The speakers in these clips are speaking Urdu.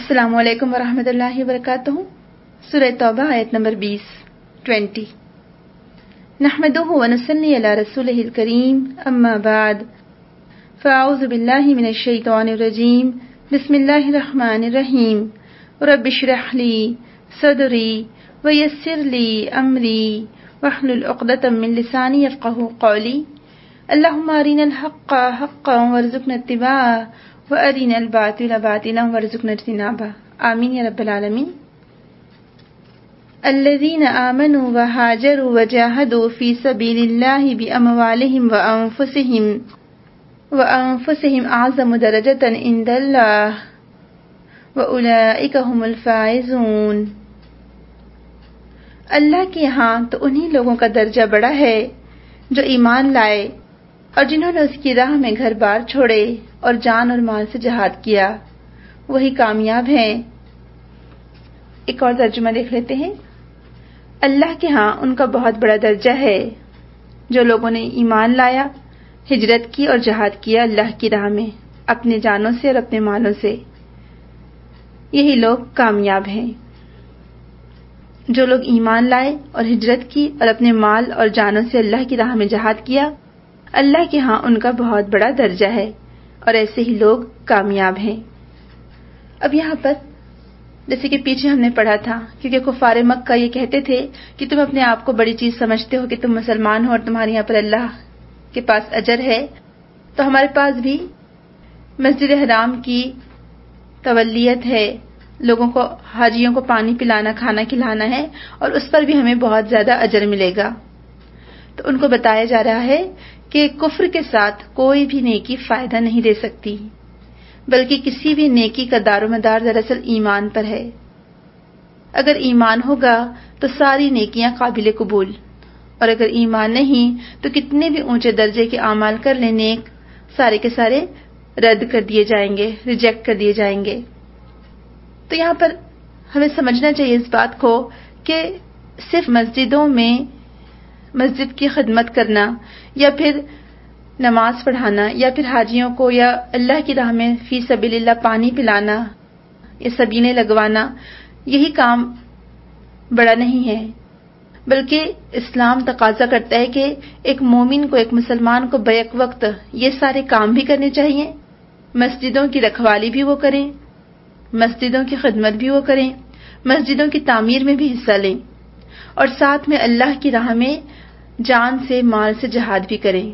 السلام علیکم ورحمۃ اللہ وبرکاتہ۔ سورہ توبہ آیت نمبر 20 نحمده ونصلی علی رسولہ الکریم، اما بعد فاعوذ باللہ من الشیطان الرجیم، بسم اللہ الرحمن الرحیم۔ رب اشرح لی صدری ویسر لی امری واحلل عقدۃ من لسانی یفقہوا قولی۔ اللہم ارنا الحق حقا وارزقنا اتباعہ وَأَرِنَا الْبَاطِلَ بَاطِلًا وَارْزُقْنَا اجْتِنَابَهَ، آمین یا رب العالمین۔ الذین آمنوا وہاجروا وجاہدوا فی سبیل اللہ بأموالہم وأنفسہم اعظم درجۃ عند اللہ وأولئک ھم الفائزون۔ اللہ کے یہاں تو انہی لوگوں کا درجہ بڑا ہے جو ایمان لائے اور جنہوں نے اس کی راہ میں گھر بار چھوڑے اور جان اور مال سے جہاد کیا، وہی کامیاب ہیں۔ ایک اور ترجمہ دیکھ لیتے ہیں۔ اللہ کے ہاں ان کا بہت بڑا درجہ ہے جو لوگوں نے ایمان لایا، ہجرت کی اور جہاد کیا اللہ کی راہ میں اپنے جانوں سے اور اپنے مالوں سے، یہی لوگ کامیاب ہیں۔ جو لوگ ایمان لائے اور ہجرت کی اور اپنے مال اور جانوں سے اللہ کی راہ میں جہاد کیا، اللہ کے ہاں ان کا بہت بڑا درجہ ہے اور ایسے ہی لوگ کامیاب ہیں۔ اب یہاں پر جیسے کہ پیچھے ہم نے پڑھا تھا، کیونکہ کفار مکہ یہ کہتے تھے کہ تم اپنے آپ کو بڑی چیز سمجھتے ہو کہ تم مسلمان ہو اور تمہارے یہاں پر اللہ کے پاس اجر ہے، تو ہمارے پاس بھی مسجد حرام کی تولیت ہے، لوگوں کو، حاجیوں کو پانی پلانا، کھانا کھلانا ہے اور اس پر بھی ہمیں بہت زیادہ اجر ملے گا۔ تو ان کو بتایا جا رہا ہے کہ کفر کے ساتھ کوئی بھی نیکی فائدہ نہیں دے سکتی، بلکہ کسی بھی نیکی کا دار و مدار دراصل ایمان پر ہے۔ اگر ایمان ہوگا تو ساری نیکیاں قابل قبول، اور اگر ایمان نہیں تو کتنے بھی اونچے درجے کے اعمال کر لیں نیک، سارے کے سارے رد کر دیے جائیں گے، ریجیکٹ کر دیے جائیں گے۔ تو یہاں پر ہمیں سمجھنا چاہیے اس بات کو کہ صرف مسجدوں میں مسجد کی خدمت کرنا یا پھر نماز پڑھانا یا پھر حاجیوں کو یا اللہ کی راہ میں فی سبیل اللہ پانی پلانا یا سبیلیں لگوانا، یہی کام بڑا نہیں ہے، بلکہ اسلام تقاضا کرتا ہے کہ ایک مومن کو، ایک مسلمان کو بیک وقت یہ سارے کام بھی کرنے چاہیے۔ مسجدوں کی رکھوالی بھی وہ کریں، مسجدوں کی خدمت بھی وہ کریں، مسجدوں کی تعمیر میں بھی حصہ لیں، اور ساتھ میں اللہ کی راہ میں جان سے، مال سے جہاد بھی کریں۔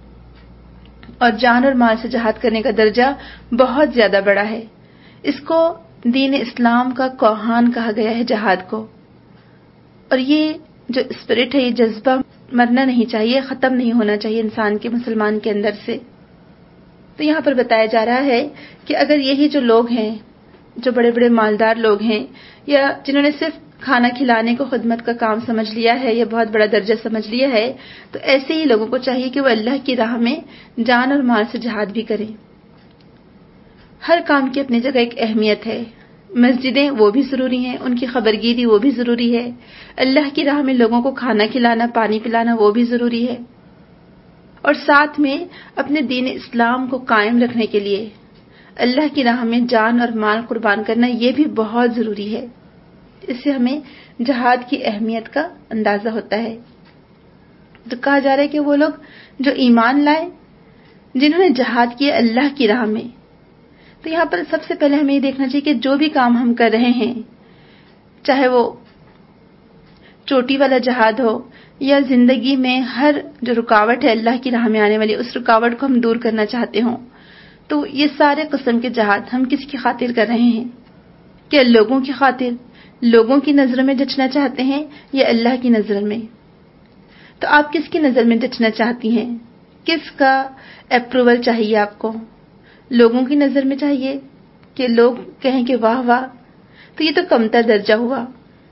اور جان اور مال سے جہاد کرنے کا درجہ بہت زیادہ بڑا ہے۔ اس کو دین اسلام کا کوہان کہا گیا ہے، جہاد کو۔ اور یہ جو اسپرٹ ہے، یہ جذبہ مرنا نہیں چاہیے، ختم نہیں ہونا چاہیے انسان کے، مسلمان کے اندر سے۔ تو یہاں پر بتایا جا رہا ہے کہ اگر یہی جو لوگ ہیں، جو بڑے بڑے مالدار لوگ ہیں، یا جنہوں نے صرف کھانا کھلانے کو خدمت کا کام سمجھ لیا ہے یا بہت بڑا درجہ سمجھ لیا ہے، تو ایسے ہی لوگوں کو چاہیے کہ وہ اللہ کی راہ میں جان اور مال سے جہاد بھی کریں۔ ہر کام کی اپنی جگہ ایک اہمیت ہے۔ مسجدیں وہ بھی ضروری ہیں، ان کی خبرگیری وہ بھی ضروری ہے، اللہ کی راہ میں لوگوں کو کھانا کھلانا، پانی پلانا وہ بھی ضروری ہے، اور ساتھ میں اپنے دین اسلام کو قائم رکھنے کے لیے اللہ کی راہ میں جان اور مال قربان کرنا یہ بھی بہت ضروری ہے۔ اس سے ہمیں جہاد کی اہمیت کا اندازہ ہوتا ہے۔ تو کہا جا رہا ہے کہ وہ لوگ جو ایمان لائے، جنہوں نے جہاد کیا اللہ کی راہ میں، تو یہاں پر سب سے پہلے ہمیں یہ دیکھنا چاہیے کہ جو بھی کام ہم کر رہے ہیں، چاہے وہ چوٹی والا جہاد ہو یا زندگی میں ہر جو رکاوٹ ہے اللہ کی راہ میں آنے والی، اس رکاوٹ کو ہم دور کرنا چاہتے ہوں، تو یہ سارے قسم کے جہاد ہم کس کی خاطر کر رہے ہیں؟ کیا لوگوں کی خاطر، لوگوں کی نظروں میں جچنا چاہتے ہیں یا اللہ کی نظر میں؟ تو آپ کس کی نظر میں جچنا چاہتی ہیں؟ کس کا اپروول چاہیے آپ کو؟ لوگوں کی نظر میں چاہیے کہ لوگ کہیں کہ واہ واہ؟ تو یہ تو کمتر درجہ ہوا۔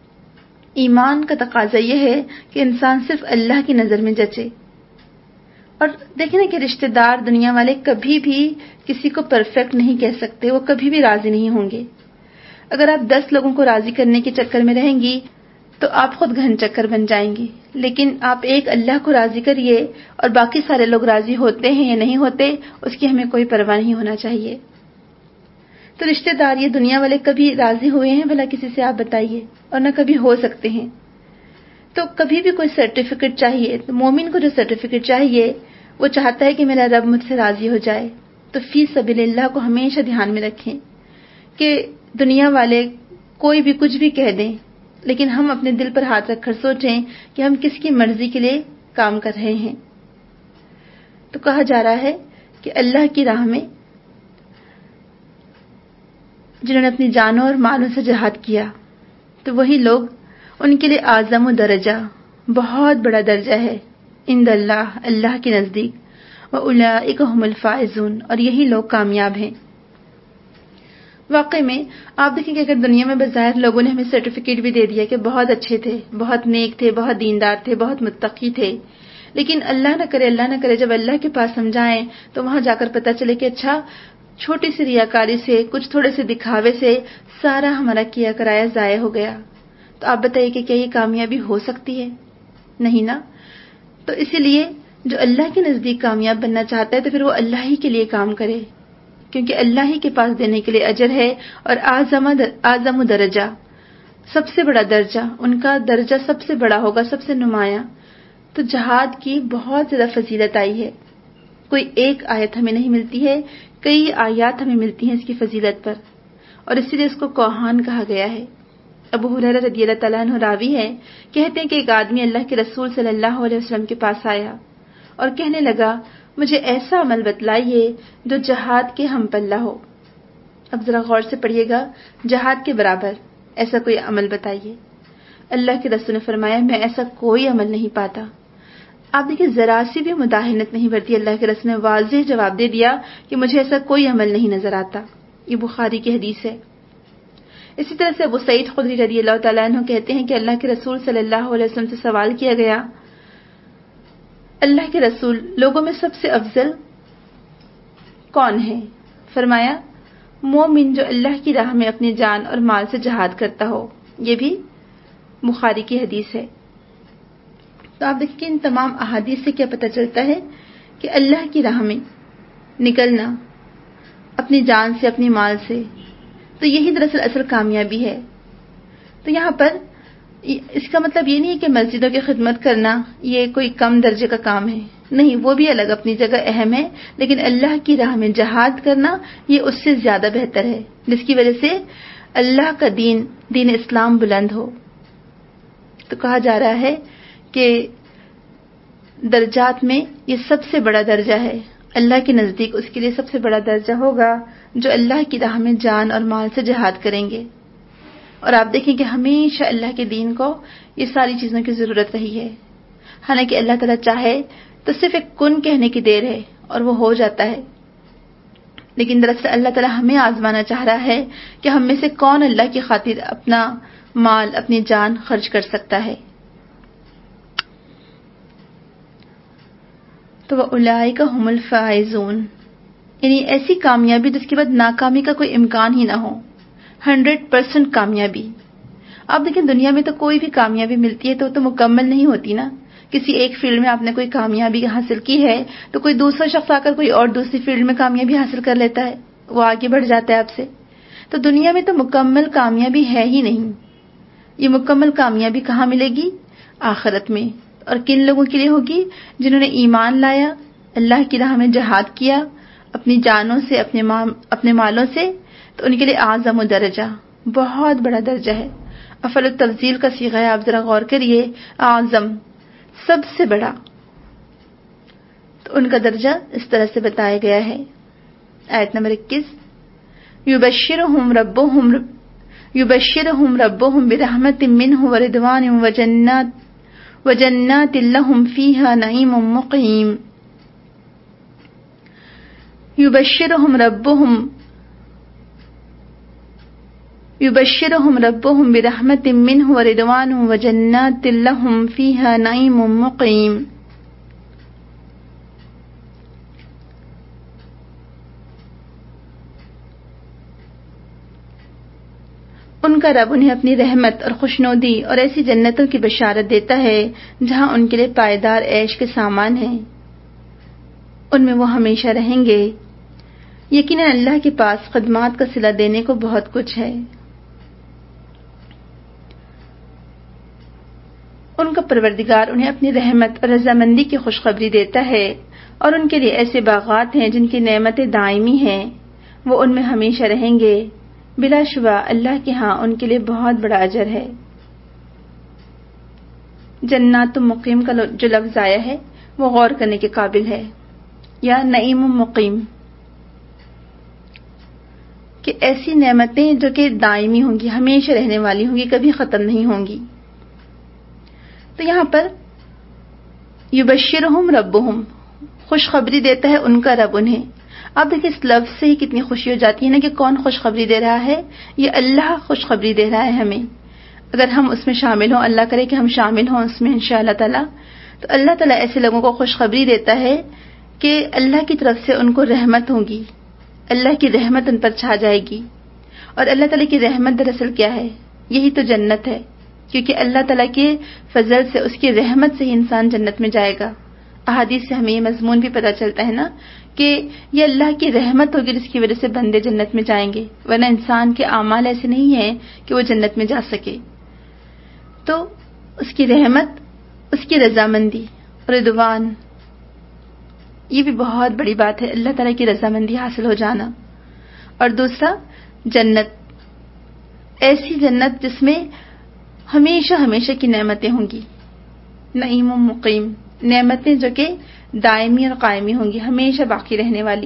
ایمان کا تقاضا یہ ہے کہ انسان صرف اللہ کی نظر میں جچے۔ اور دیکھیں نا کہ رشتہ دار، دنیا والے کبھی بھی کسی کو پرفیکٹ نہیں کہہ سکتے، وہ کبھی بھی راضی نہیں ہوں گے۔ اگر آپ 10 لوگوں کو راضی کرنے کے چکر میں رہیں گی تو آپ خود گھن چکر بن جائیں گی، لیکن آپ ایک اللہ کو راضی کریے اور باقی سارے لوگ راضی ہوتے ہیں یا نہیں ہوتے اس کی ہمیں کوئی پرواہ نہیں ہونا چاہیے۔ تو رشتہ دار یہ دنیا والے کبھی راضی ہوئے ہیں بھلا کسی سے؟ آپ بتائیے، اور نہ کبھی ہو سکتے ہیں۔ تو کبھی بھی کوئی سرٹیفکیٹ چاہیے، تو مومن کو جو سرٹیفکیٹ چاہیے وہ چاہتا ہے کہ میرا رب مجھ سے راضی ہو جائے۔ تو فی سبیل اللہ کو ہمیشہ دھیان میں رکھیں کہ دنیا والے کوئی بھی کچھ بھی کہہ دیں، لیکن ہم اپنے دل پر ہاتھ رکھ کر سوچیں کہ ہم کس کی مرضی کے لیے کام کر رہے ہیں۔ تو کہا جا رہا ہے کہ اللہ کی راہ میں جنہوں نے اپنی جانوں اور مالوں سے جہاد کیا، تو وہی لوگ، ان کے لیے اعظم و درجہ، بہت بڑا درجہ ہے عند اللہ، اللہ کے نزدیک، وَأُولَئِكَ هُمُ الْفَائِزُونَ، اور یہی لوگ کامیاب ہیں۔ واقعی میں آپ دیکھیں کہ اگر دنیا میں بظاہر لوگوں نے ہمیں سرٹیفکیٹ بھی دے دیا کہ بہت اچھے تھے، بہت نیک تھے، بہت دیندار تھے، بہت متقی تھے، لیکن اللہ نہ کرے جب اللہ کے پاس ہم جائیں تو وہاں جا کر پتہ چلے کہ اچھا، چھوٹی سی ریاکاری سے، کچھ تھوڑے سے دکھاوے سے سارا ہمارا کیا کرایا ضائع ہو گیا، تو آپ بتائیے کہ کیا یہ کامیابی ہو سکتی ہے؟ نہیں نا۔ تو اسی لیے جو اللہ کے نزدیک کامیاب بننا چاہتا ہے تو پھر وہ اللہ ہی کے لیے کام کرے، کیونکہ اللہ ہی کے پاس دینے کے لیے اجر ہے، اور اعظم درجہ، سب سے بڑا درجہ، ان کا درجہ سب سے بڑا ہوگا، سب سے نمایاں۔ تو جہاد کی بہت زیادہ فضیلت آئی ہے، کوئی ایک آیت ہمیں نہیں ملتی ہے، کئی آیات ہمیں ملتی ہیں اس کی فضیلت پر، اور اسی لیے اس کو کوہان کہا گیا ہے۔ ابو ہریرہ رضی اللہ تعالیٰ عنہ راوی ہے، کہتے ہیں کہ ایک آدمی اللہ کے رسول صلی اللہ علیہ وسلم کے پاس آیا اور کہنے لگا، مجھے ایسا عمل بتلائیے جو جہاد کے ہم پلہ ہو۔ اب ذرا غور سے پڑھیے گا، جہاد کے برابر ایسا کوئی عمل بتائیے۔ اللہ کے رسول نے فرمایا، میں ایسا کوئی عمل نہیں پاتا۔ آپ دیکھیں ذرا سی بھی مداہنت نہیں برتی، اللہ کے رسول نے واضح جواب دے دیا کہ مجھے ایسا کوئی عمل نہیں نظر آتا۔ یہ بخاری کی حدیث ہے۔ اسی طرح سے ابو سعید خدری رضی اللہ تعالیٰ عنہ کہتے ہیں کہ اللہ کے رسول صلی اللہ علیہ وسلم سے سوال کیا گیا، اللہ کے رسول، لوگوں میں سب سے افضل کون ہے؟ فرمایا، مومن جو اللہ کی راہ میں اپنی جان اور مال سے جہاد کرتا ہو۔ یہ بھی بخاری کی حدیث ہے۔ تو آپ دیکھیں کہ ان تمام احادیث سے کیا پتہ چلتا ہے کہ اللہ کی راہ میں نکلنا اپنی جان سے، اپنی مال سے، تو یہی دراصل اصل کامیابی ہے۔ تو یہاں پر اس کا مطلب یہ نہیں ہے کہ مسجدوں کی خدمت کرنا یہ کوئی کم درجے کا کام ہے، نہیں، وہ بھی الگ اپنی جگہ اہم ہے، لیکن اللہ کی راہ میں جہاد کرنا یہ اس سے زیادہ بہتر ہے، جس کی وجہ سے اللہ کا دین اسلام بلند ہو۔ تو کہا جا رہا ہے کہ درجات میں یہ سب سے بڑا درجہ ہے، اللہ کے نزدیک اس کے لیے سب سے بڑا درجہ ہوگا جو اللہ کی راہ میں جان اور مال سے جہاد کریں گے۔ اور آپ دیکھیں کہ ہمیشہ اللہ کے دین کو یہ ساری چیزوں کی ضرورت رہی ہے، حالانکہ اللہ تعالیٰ چاہے تو صرف ایک کن کہنے کی دیر ہے اور وہ ہو جاتا ہے، لیکن دراصل اللہ تعالیٰ ہمیں آزمانا چاہ رہا ہے کہ ہم میں سے کون اللہ کی خاطر اپنا مال، اپنی جان خرچ کر سکتا ہے۔ تو وَأُولَئِكَ هُمُ الْفَائِزُونَ، یعنی ایسی کامیابی جس کے بعد ناکامی کا کوئی امکان ہی نہ ہو، 100% کامیابی۔ آپ دیکھیں دنیا میں تو کوئی بھی کامیابی ملتی ہے تو مکمل نہیں ہوتی نا۔ کسی ایک فیلڈ میں آپ نے کوئی کامیابی حاصل کی ہے تو کوئی دوسرا شخص آ کر کوئی اور دوسری فیلڈ میں کامیابی حاصل کر لیتا ہے، وہ آگے بڑھ جاتا ہے آپ سے۔ تو دنیا میں تو مکمل کامیابی ہے ہی نہیں۔ یہ مکمل کامیابی کہاں ملے گی؟ آخرت میں۔ اور کن لوگوں کے لیے ہوگی؟ جنہوں نے ایمان لایا، اللہ کی راہ میں جہاد کیا، اپنی جانوں سے، اپنے مالوں سے، تو ان کے لیے اعظم و درجہ، بہت بڑا درجہ ہے۔ افعل التفضیل کا صیغہ ہے، آپ ذرا غور کریے، اعظم، سب سے بڑا، تو ان کا درجہ اس طرح سے بتایا گیا ہے۔ آیت نمبر 21، یبشرہم ربہم برحمت منہ ورضوان وجنات لہم فیہا نعیم مقیم۔ یبشرہم ربہم برحمت منہ ورضوان وجنات لہم فیہا نعیم مقیم۔ ان کا رب انہیں اپنی رحمت اور خوشنودی اور ایسی جنتوں کی بشارت دیتا ہے جہاں ان کے لیے پائیدار عیش کے سامان ہیں، ان میں وہ ہمیشہ رہیں گے۔ یقیناً اللہ کے پاس خدمات کا صلہ دینے کو بہت کچھ ہے۔ ان کا پروردگار انہیں اپنی رحمت اور رضامندی کی خوشخبری دیتا ہے، اور ان کے لیے ایسے باغات ہیں جن کی نعمتیں دائمی ہیں، وہ ان میں ہمیشہ رہیں گے۔ بلا شبہ اللہ کے ہاں ان کے لیے بہت بڑا اجر ہے۔ جنات مقیم کا جو لفظ آیا ہے وہ غور کرنے کے قابل ہے، یا نعیم مقیم، کہ ایسی نعمتیں جو کہ دائمی ہوں گی، ہمیشہ رہنے والی ہوں گی، کبھی ختم نہیں ہوں گی۔ تو یہاں پر یبشرہم ربہم، خوشخبری دیتا ہے ان کا رب انہیں۔ اب دیکھیں اس لفظ سے ہی کتنی خوشی ہو جاتی ہے نا کہ کون خوشخبری دے رہا ہے؟ یہ اللہ خوشخبری دے رہا ہے ہمیں۔ اگر ہم اس میں شامل ہوں، اللہ کرے کہ ہم شامل ہوں اس میں انشاءاللہ تعالی، تو اللہ تعالیٰ ایسے لوگوں کو خوشخبری دیتا ہے کہ اللہ کی طرف سے ان کو رحمت ہوگی، اللہ کی رحمت ان پر چھا جائے گی۔ اور اللہ تعالیٰ کی رحمت دراصل کیا ہے؟ یہی تو جنت ہے، کیونکہ اللہ تعالیٰ کے فضل سے، اس کی رحمت سے ہی انسان جنت میں جائے گا۔ احادیث سے ہمیں یہ مضمون بھی پتہ چلتا ہے نا کہ یہ اللہ کی رحمت ہوگی جس کی وجہ سے بندے جنت میں جائیں گے، ورنہ انسان کے اعمال ایسے نہیں ہیں کہ وہ جنت میں جا سکے۔ تو اس کی رحمت، اس کی رضامندی، رضوان، یہ بھی بہت بڑی بات ہے، اللہ تعالیٰ کی رضامندی حاصل ہو جانا۔ اور دوسرا جنت، ایسی جنت جس میں ہمیشہ ہمیشہ کی نعمتیں ہوں گی، نعیم مقیم، نعمتیں جو کہ دائمی اور قائمی ہوں گی، ہمیشہ باقی رہنے والی۔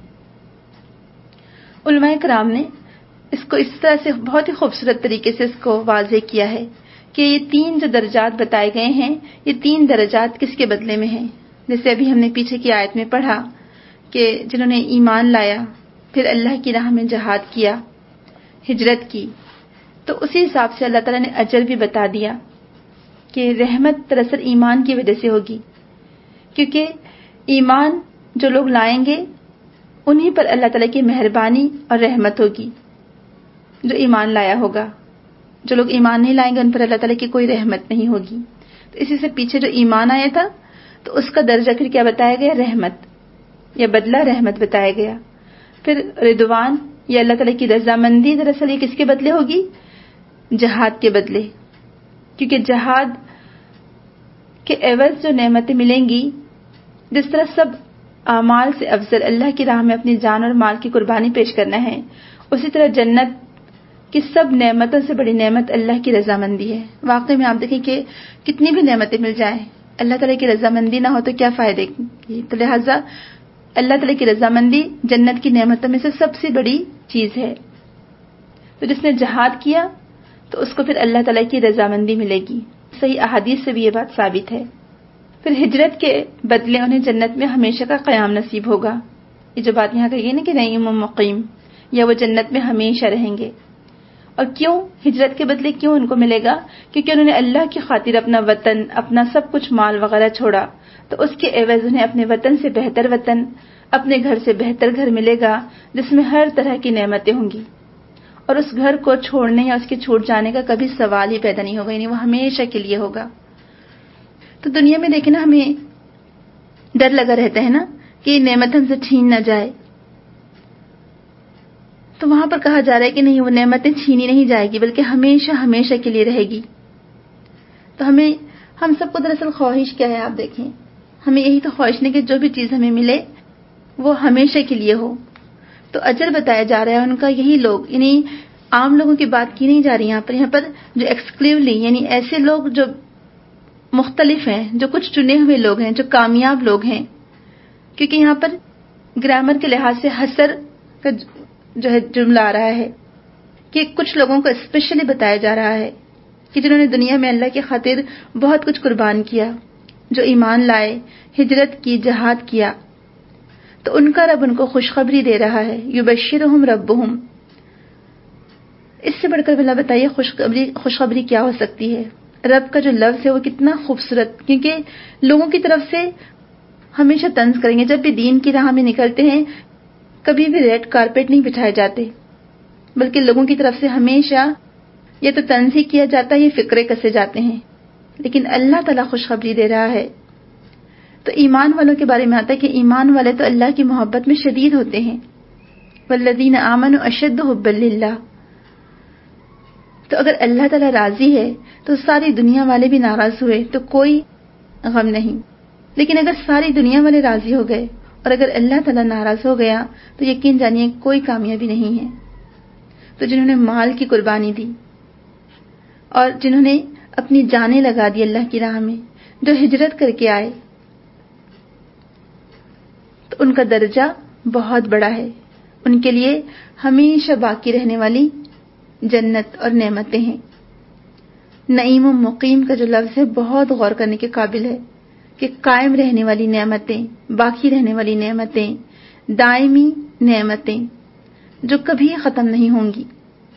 علماء کرام نے اس کو اس طرح سے بہت ہی خوبصورت طریقے سے اس کو واضح کیا ہے کہ یہ تین جو درجات بتائے گئے ہیں، یہ تین درجات کس کے بدلے میں ہیں؟ جیسے ابھی ہم نے پیچھے کی آیت میں پڑھا کہ جنہوں نے ایمان لایا، پھر اللہ کی راہ میں جہاد کیا، ہجرت کی، تو اسی حساب سے اللہ تعالیٰ نے اجر بھی بتا دیا کہ رحمت دراصل ایمان کی وجہ سے ہوگی، کیونکہ ایمان جو لوگ لائیں گے انہیں پر اللہ تعالیٰ کی مہربانی اور رحمت ہوگی، جو ایمان لایا ہوگا۔ جو لوگ ایمان نہیں لائیں گے ان پر اللہ تعالیٰ کی کوئی رحمت نہیں ہوگی۔ تو اسی سے پیچھے جو ایمان آیا تھا تو اس کا درجہ پھر کیا بتایا گیا؟ رحمت یا بدلہ رحمت بتایا گیا۔ پھر رضوان یا اللہ تعالیٰ کی رضامندی دراصل یہ کس کے بدلے ہوگی؟ جہاد کے بدلے، کیونکہ جہاد کے عوض جو نعمتیں ملیں گی، جس طرح سب اعمال سے افضل اللہ کی راہ میں اپنی جان اور مال کی قربانی پیش کرنا ہے، اسی طرح جنت کی سب نعمتوں سے بڑی نعمت اللہ کی رضامندی ہے۔ واقعی میں آپ دیکھیں کہ کتنی بھی نعمتیں مل جائیں، اللہ تعالیٰ کی رضامندی نہ ہو تو کیا فائدے کی؟ تو لہٰذا اللہ تعالیٰ کی رضامندی جنت کی نعمتوں میں سے سب سے بڑی چیز ہے۔ تو جس نے جہاد کیا تو اس کو پھر اللہ تعالیٰ کی رضامندی ملے گی۔ صحیح احادیث سے بھی یہ بات ثابت ہے۔ پھر ہجرت کے بدلے انہیں جنت میں ہمیشہ کا قیام نصیب ہوگا۔ یہ جو بات یہاں کہی ہے نا کہ نعیم مقیم، یا وہ جنت میں ہمیشہ رہیں گے۔ اور کیوں ہجرت کے بدلے کیوں ان کو ملے گا؟ کیونکہ انہوں نے اللہ کی خاطر اپنا وطن، اپنا سب کچھ مال وغیرہ چھوڑا، تو اس کے عوض انہیں اپنے وطن سے بہتر وطن، اپنے گھر سے بہتر گھر ملے گا جس میں ہر طرح کی نعمتیں ہوں گی، اور اس گھر کو چھوڑنے یا اس کے چھوٹ جانے کا کبھی سوال ہی پیدا نہیں ہوگا، یعنی وہ ہمیشہ کے لیے ہوگا۔ تو دنیا میں دیکھیں نا، ہمیں ڈر لگا رہتا ہے نا کہ یہ نعمت ہم سے چھین نہ جائے، تو وہاں پر کہا جا رہا ہے کہ نہیں، وہ نعمتیں چھینی نہیں جائے گی بلکہ ہمیشہ ہمیشہ کے لیے رہے گی۔ تو ہم سب کو دراصل خواہش کیا ہے؟ آپ دیکھیں، ہمیں یہی تو خواہش نہیں کہ جو بھی چیز ہمیں ملے وہ ہمیشہ کے لیے ہو۔ تو اجر بتایا جا رہا ہے ان کا، یہی لوگ، یعنی عام لوگوں کی بات کی نہیں جا رہی یہاں پر جو ایکسکلوسیولی، یعنی ایسے لوگ جو مختلف ہیں، جو کچھ چنے ہوئے لوگ ہیں، جو کامیاب لوگ ہیں، کیونکہ یہاں پر گرامر کے لحاظ سے حصر کا جو ہے جملہ آ رہا ہے کہ کچھ لوگوں کو اسپیشلی بتایا جا رہا ہے کہ جنہوں نے دنیا میں اللہ کی خاطر بہت کچھ قربان کیا، جو ایمان لائے، ہجرت کی، جہاد کیا، تو ان کا رب ان کو خوشخبری دے رہا ہے، یبشرہم ربہم۔ اس سے بڑھ کر بھلا بتائیے خوشخبری کیا ہو سکتی ہے؟ رب کا جو لفظ ہے وہ کتنا خوبصورت، کیونکہ لوگوں کی طرف سے ہمیشہ طنز کریں گے۔ جب بھی دین کی راہ میں نکلتے ہیں کبھی بھی ریڈ کارپیٹ نہیں بچھائے جاتے، بلکہ لوگوں کی طرف سے ہمیشہ یہ تو طنز ہی کیا جاتا ہے، یہ فقرے کسے جاتے ہیں، لیکن اللہ تعالیٰ خوشخبری دے رہا ہے۔ تو ایمان والوں کے بارے میں آتا ہے کہ ایمان والے تو اللہ کی محبت میں شدید ہوتے ہیں، والذین آمنوا اشد حبا للہ. تو اگر اللہ تعالیٰ راضی ہے تو ساری دنیا والے بھی ناراض ہوئے تو کوئی غم نہیں. لیکن اگر ساری دنیا والے راضی ہو گئے اور اگر اللہ تعالیٰ ناراض ہو گیا تو یقین جانیے کوئی کامیابی نہیں ہے. تو جنہوں نے مال کی قربانی دی اور جنہوں نے اپنی جانیں لگا دی اللہ کی راہ میں، جو ہجرت کر کے آئے، تو ان کا درجہ بہت بڑا ہے. ان کے لیے ہمیشہ باقی رہنے والی جنت اور نعمتیں ہیں. نعیم و مقیم کا جو لفظ ہے بہت غور کرنے کے قابل ہے کہ قائم رہنے والی نعمتیں، باقی رہنے والی نعمتیں، دائمی نعمتیں جو کبھی ختم نہیں ہوں گی.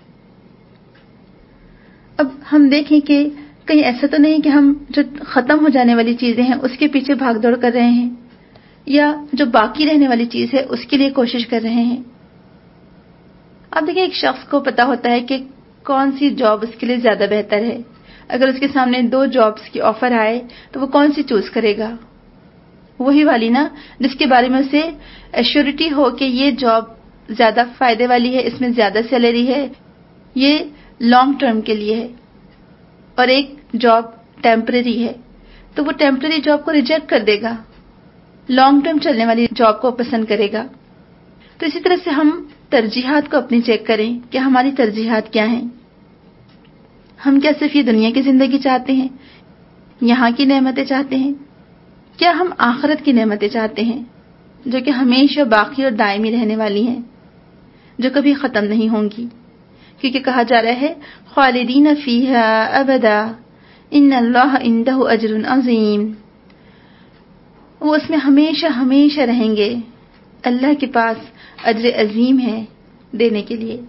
اب ہم دیکھیں کہ کہیں ایسا تو نہیں کہ ہم جو ختم ہو جانے والی چیزیں ہیں اس کے پیچھے بھاگ دوڑ کر رہے ہیں یا جو باقی رہنے والی چیز ہے اس کے لیے کوشش کر رہے ہیں. اب دیکھیں ایک شخص کو پتا ہوتا ہے کہ کون سی جاب اس کے لیے زیادہ بہتر ہے. اگر اس کے سامنے 2 جابس کی آفر آئے تو وہ کون سی چوز کرے گا؟ وہی والی نا جس کے بارے میں اسے ایشورٹی ہو کہ یہ جاب زیادہ فائدے والی ہے، اس میں زیادہ سیلری ہے، یہ لانگ ٹرم کے لیے ہے. اور ایک جاب ٹیمپرری ہے تو وہ ٹیمپرری جاب کو ریجیکٹ کر دے گا، لانگ ٹرم چلنے والی جاب کو پسند کرے گا. تو اسی طرح سے ہم ترجیحات کو اپنی چیک کریں کہ ہماری ترجیحات کیا ہیں. ہم کیا صرف یہ دنیا کی زندگی چاہتے ہیں، یہاں کی نعمتیں چاہتے ہیں؟ کیا ہم آخرت کی نعمتیں چاہتے ہیں جو کہ ہمیشہ باقی اور دائمی رہنے والی ہیں، جو کبھی ختم نہیں ہوں گی؟ کیونکہ کہا جا رہا ہے خالدین فیہا ابدا ان اللہ عندہ اجر عظیم. وہ اس میں ہمیشہ ہمیشہ رہیں گے، اللہ کے پاس اجر عظیم ہے دینے کے لیے.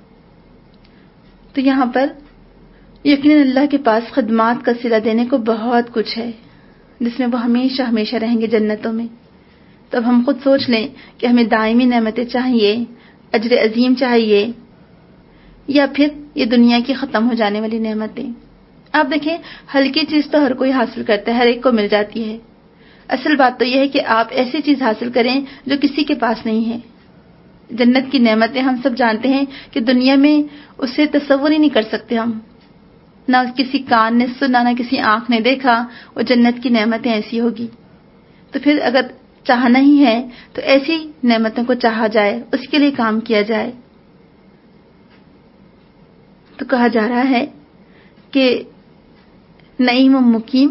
تو یہاں پر یقیناً اللہ کے پاس خدمات کا صلہ دینے کو بہت کچھ ہے جس میں وہ ہمیشہ ہمیشہ رہیں گے جنتوں میں. تو اب ہم خود سوچ لیں کہ ہمیں دائمی نعمتیں چاہیے، اجر عظیم چاہیے، یا پھر یہ دنیا کی ختم ہو جانے والی نعمتیں. آپ دیکھیں ہلکی چیز تو ہر کوئی حاصل کرتا ہے، ہر ایک کو مل جاتی ہے. اصل بات تو یہ ہے کہ آپ ایسی چیز حاصل کریں جو کسی کے پاس نہیں ہے. جنت کی نعمتیں ہم سب جانتے ہیں کہ دنیا میں اسے تصور ہی نہیں کر سکتے ہم. نہ کسی کان نے سنا، نہ کسی آنکھ نے دیکھا وہ جنت کی نعمتیں ایسی ہوگی. تو پھر اگر چاہنا ہی ہے تو ایسی نعمتوں کو چاہا جائے، اس کے لیے کام کیا جائے. تو کہا جا رہا ہے کہ نعیم و مقیم،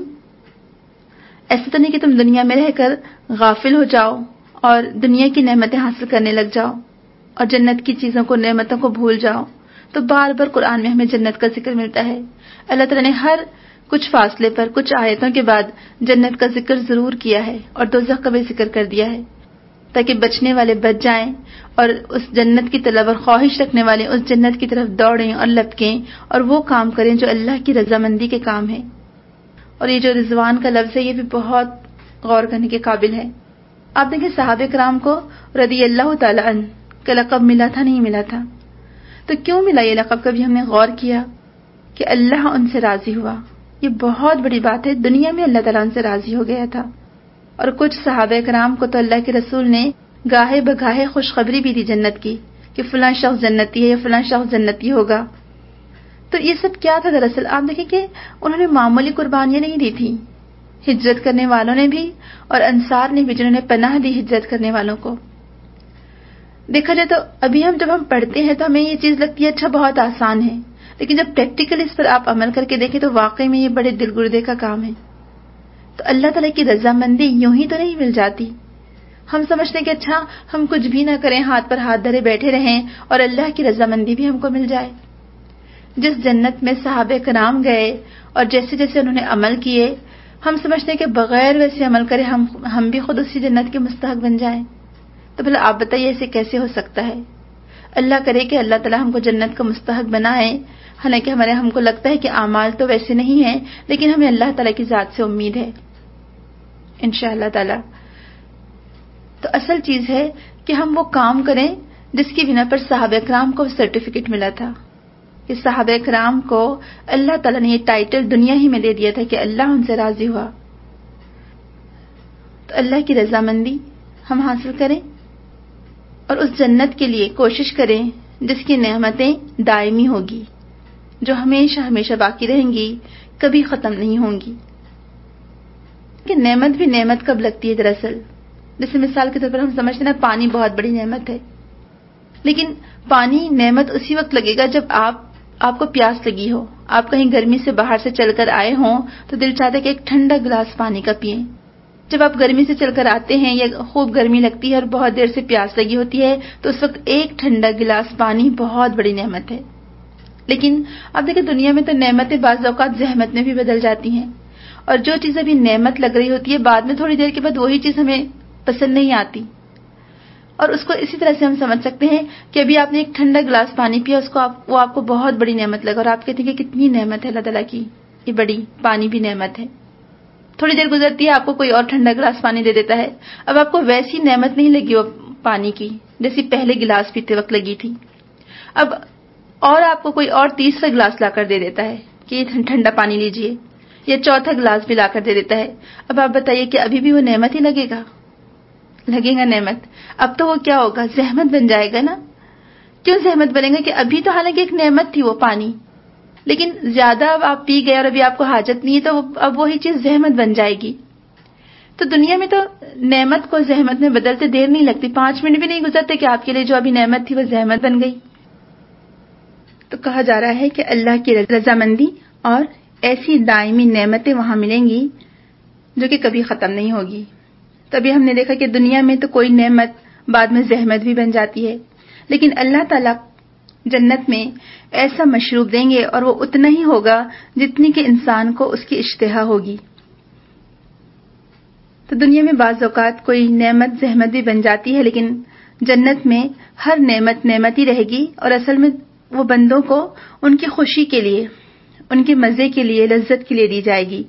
ایسا تو نہیں کہ تم دنیا میں رہ کر غافل ہو جاؤ اور دنیا کی نعمتیں حاصل کرنے لگ جاؤ اور جنت کی چیزوں کو، نعمتوں کو بھول جاؤ. تو بار بار قرآن میں ہمیں جنت کا ذکر ملتا ہے. اللہ تعالیٰ نے ہر کچھ فاصلے پر، کچھ آیتوں کے بعد جنت کا ذکر ضرور کیا ہے اور دوزخ کا بھی ذکر کر دیا ہے تاکہ بچنے والے بچ جائیں اور اس جنت کی طلب اور خواہش رکھنے والے اس جنت کی طرف دوڑیں اور لپکیں اور وہ کام کریں جو اللہ کی رضامندی کے کام ہیں. اور یہ جو رضوان کا لفظ ہے یہ بھی بہت غور کرنے کے قابل ہے. آپ دیکھیں صحابہ کرام کو رضی اللہ تعالی عنہ کا لقب ملا تھا، نہیں ملا تھا؟ تو کیوں ملا یہ لقب؟ کبھی ہم نے غور کیا کہ اللہ ان سے راضی ہوا. یہ بہت بڑی بات ہے. دنیا میں اللہ تعالیٰ ان سے راضی ہو گیا تھا. اور کچھ صحابہ کرام کو تو اللہ کے رسول نے گاہے بگاہے خوشخبری بھی دی جنت کی کہ فلاں شخص جنتی ہے یا فلاں شخص جنتی ہوگا. تو یہ سب کیا تھا دراصل؟ آپ دیکھیں کہ انہوں نے معمولی قربانیاں نہیں دی تھیں. ہجرت کرنے والوں نے بھی اور انصار نے بھی جنہوں نے پناہ دی ہجرت کرنے والوں کو. دیکھا جائے تو ابھی جب ہم پڑھتے ہیں تو ہمیں یہ چیز لگتی ہے اچھا بہت آسان ہے، لیکن جب پریکٹیکل اس پر آپ عمل کر کے دیکھیں تو واقعی میں یہ بڑے دل گردے کا کام ہے. تو اللہ تعالیٰ کی رضامندی یوں ہی تو نہیں مل جاتی. ہم سمجھتے ہیں کہ اچھا ہم کچھ بھی نہ کریں، ہاتھ پر ہاتھ دھرے بیٹھے رہیں اور اللہ کی رضامندی بھی ہم کو مل جائے. جس جنت میں صحابہ کرام گئے اور جیسے جیسے انہوں نے عمل کیے، ہم سمجھتے ہیں کہ بغیر ویسے عمل کرے ہم بھی خود اسی جنت کے مستحق بن جائیں. تو بھلا آپ بتائیے ایسے کیسے ہو سکتا ہے؟ اللہ کرے کہ اللہ تعالیٰ ہم کو جنت کا مستحق بنائے. حالانکہ ہم کو لگتا ہے کہ اعمال تو ویسے نہیں ہیں، لیکن ہمیں اللہ تعالیٰ کی ذات سے امید ہے انشاءاللہ تعالیٰ. تو اصل چیز ہے کہ ہم وہ کام کریں جس کی بنا پر صحابہ کرام کو سرٹیفکیٹ ملا تھا کہ صحابہ کرام کو اللہ تعالیٰ نے یہ ٹائٹل دنیا ہی میں دے دیا تھا کہ اللہ ان سے راضی ہوا. تو اللہ کی رضامندی ہم حاصل کریں اور اس جنت کے لیے کوشش کریں جس کی نعمتیں دائمی ہوگی، جو ہمیشہ ہمیشہ باقی رہیں گی، کبھی ختم نہیں ہوں گی۔ کہ نعمت بھی نعمت کب لگتی ہے دراصل؟ جیسے مثال کے طور پر ہم سمجھتے ہیں نا پانی بہت بڑی نعمت ہے، لیکن پانی نعمت اسی وقت لگے گا جب آپ کو پیاس لگی ہو، آپ کہیں گرمی سے باہر سے چل کر آئے ہوں تو دل چاہتا ہے کہ ایک ٹھنڈا گلاس پانی کا پئیں۔ جب آپ گرمی سے چل کر آتے ہیں یا خوب گرمی لگتی ہے اور بہت دیر سے پیاس لگی ہوتی ہے تو اس وقت ایک ٹھنڈا گلاس پانی بہت بڑی نعمت ہے۔ لیکن اب دیکھیں دنیا میں تو نعمتیں بعض اوقات زحمت میں بھی بدل جاتی ہیں، اور جو چیز ابھی نعمت لگ رہی ہوتی ہے بعد میں تھوڑی دیر کے بعد وہی چیز ہمیں پسند نہیں آتی۔ اور اس کو اسی طرح سے ہم سمجھ سکتے ہیں کہ ابھی آپ نے ایک ٹھنڈا گلاس پانی پیا، وہ آپ کو بہت بڑی نعمت لگا اور آپ کہتے ہیں کہ کتنی نعمت ہے اللہ تعالیٰ کی، یہ بڑی پانی بھی نعمت ہے۔ تھوڑی دیر گزرتی ہے آپ کو کوئی اور ٹھنڈا گلاس پانی دے دیتا ہے، اب آپ کو ویسی نعمت نہیں لگی وہ پانی کی جیسی پہلے گلاس پیتے وقت لگی تھی، اب اور آپ کو کوئی اور تیسرا گلاس لا کر دے دیتا ہے کہ یہ ٹھنڈا پانی لیجئے، یا چوتھا گلاس بھی لا کر دے دیتا ہے۔ اب آپ بتائیے کہ ابھی بھی وہ نعمت ہی لگے گا نعمت؟ اب تو وہ کیا ہوگا، زحمت بن جائے گا نا۔ کیوں زحمت بنے گا کہ ابھی تو حالانکہ ایک نعمت تھی وہ پانی، لیکن زیادہ اب آپ پی گئے اور ابھی آپ کو حاجت نہیں ہے تو اب وہی چیز زحمت بن جائے گی۔ تو دنیا میں تو نعمت کو زحمت میں بدلتے دیر نہیں لگتی، 5 منٹ بھی نہیں گزرتے کہ آپ کے لیے جو ابھی نعمت تھی وہ زحمت بن گئی۔ تو کہا جا رہا ہے کہ اللہ کی رضامندی اور ایسی دائمی نعمتیں وہاں ملیں گی جو کہ کبھی ختم نہیں ہوگی۔ تبھی ہم نے دیکھا کہ دنیا میں تو کوئی نعمت بعد میں زحمت بھی بن جاتی ہے، لیکن اللہ تعالیٰ جنت میں ایسا مشروب دیں گے اور وہ اتنا ہی ہوگا جتنی کہ انسان کو اس کی اشتہا ہوگی۔ تو دنیا میں بعض اوقات کوئی نعمت زحمت بھی بن جاتی ہے، لیکن جنت میں ہر نعمت نعمت ہی رہے گی، اور اصل میں وہ بندوں کو ان کی خوشی کے لیے، ان کے مزے کے لیے، لذت کے لیے دی جائے گی۔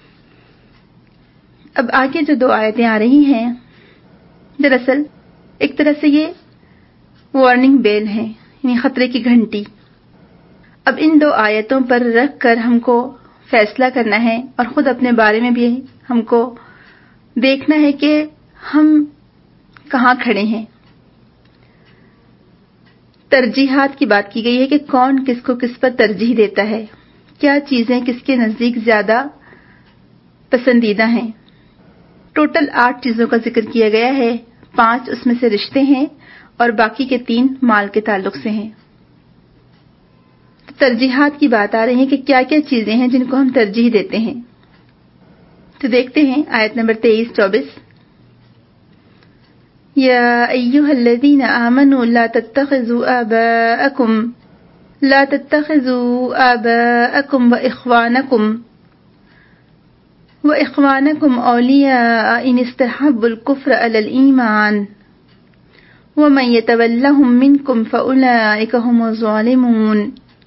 اب آگے جو 2 آیتیں آ رہی ہیں دراصل ایک طرح سے یہ وارننگ بیل ہے، یعنی خطرے کی گھنٹی۔ اب ان 2 آیتوں پر رکھ کر ہم کو فیصلہ کرنا ہے اور خود اپنے بارے میں بھی ہم کو دیکھنا ہے کہ ہم کہاں کھڑے ہیں۔ ترجیحات کی بات کی گئی ہے کہ کون کس کو کس پر ترجیح دیتا ہے، کیا چیزیں کس کے نزدیک زیادہ پسندیدہ ہیں۔ ٹوٹل 8 چیزوں کا ذکر کیا گیا ہے، 5 اس میں سے رشتے ہیں اور باقی کے 3 مال کے تعلق سے ہیں۔ ترجیحات کی بات آ رہی ہے کہ کیا کیا چیزیں ہیں جن کو ہم ترجیح دیتے ہیں۔ تو دیکھتے ہیں آیت نمبر 23-24۔ یا ایھا الذین آمنوا لا تتخذوا آباءکم وإخوانکم اولیاء ان استحبوا الکفر علی الایمان ومن یتولہم منکم فاولئک هم الظالمون۔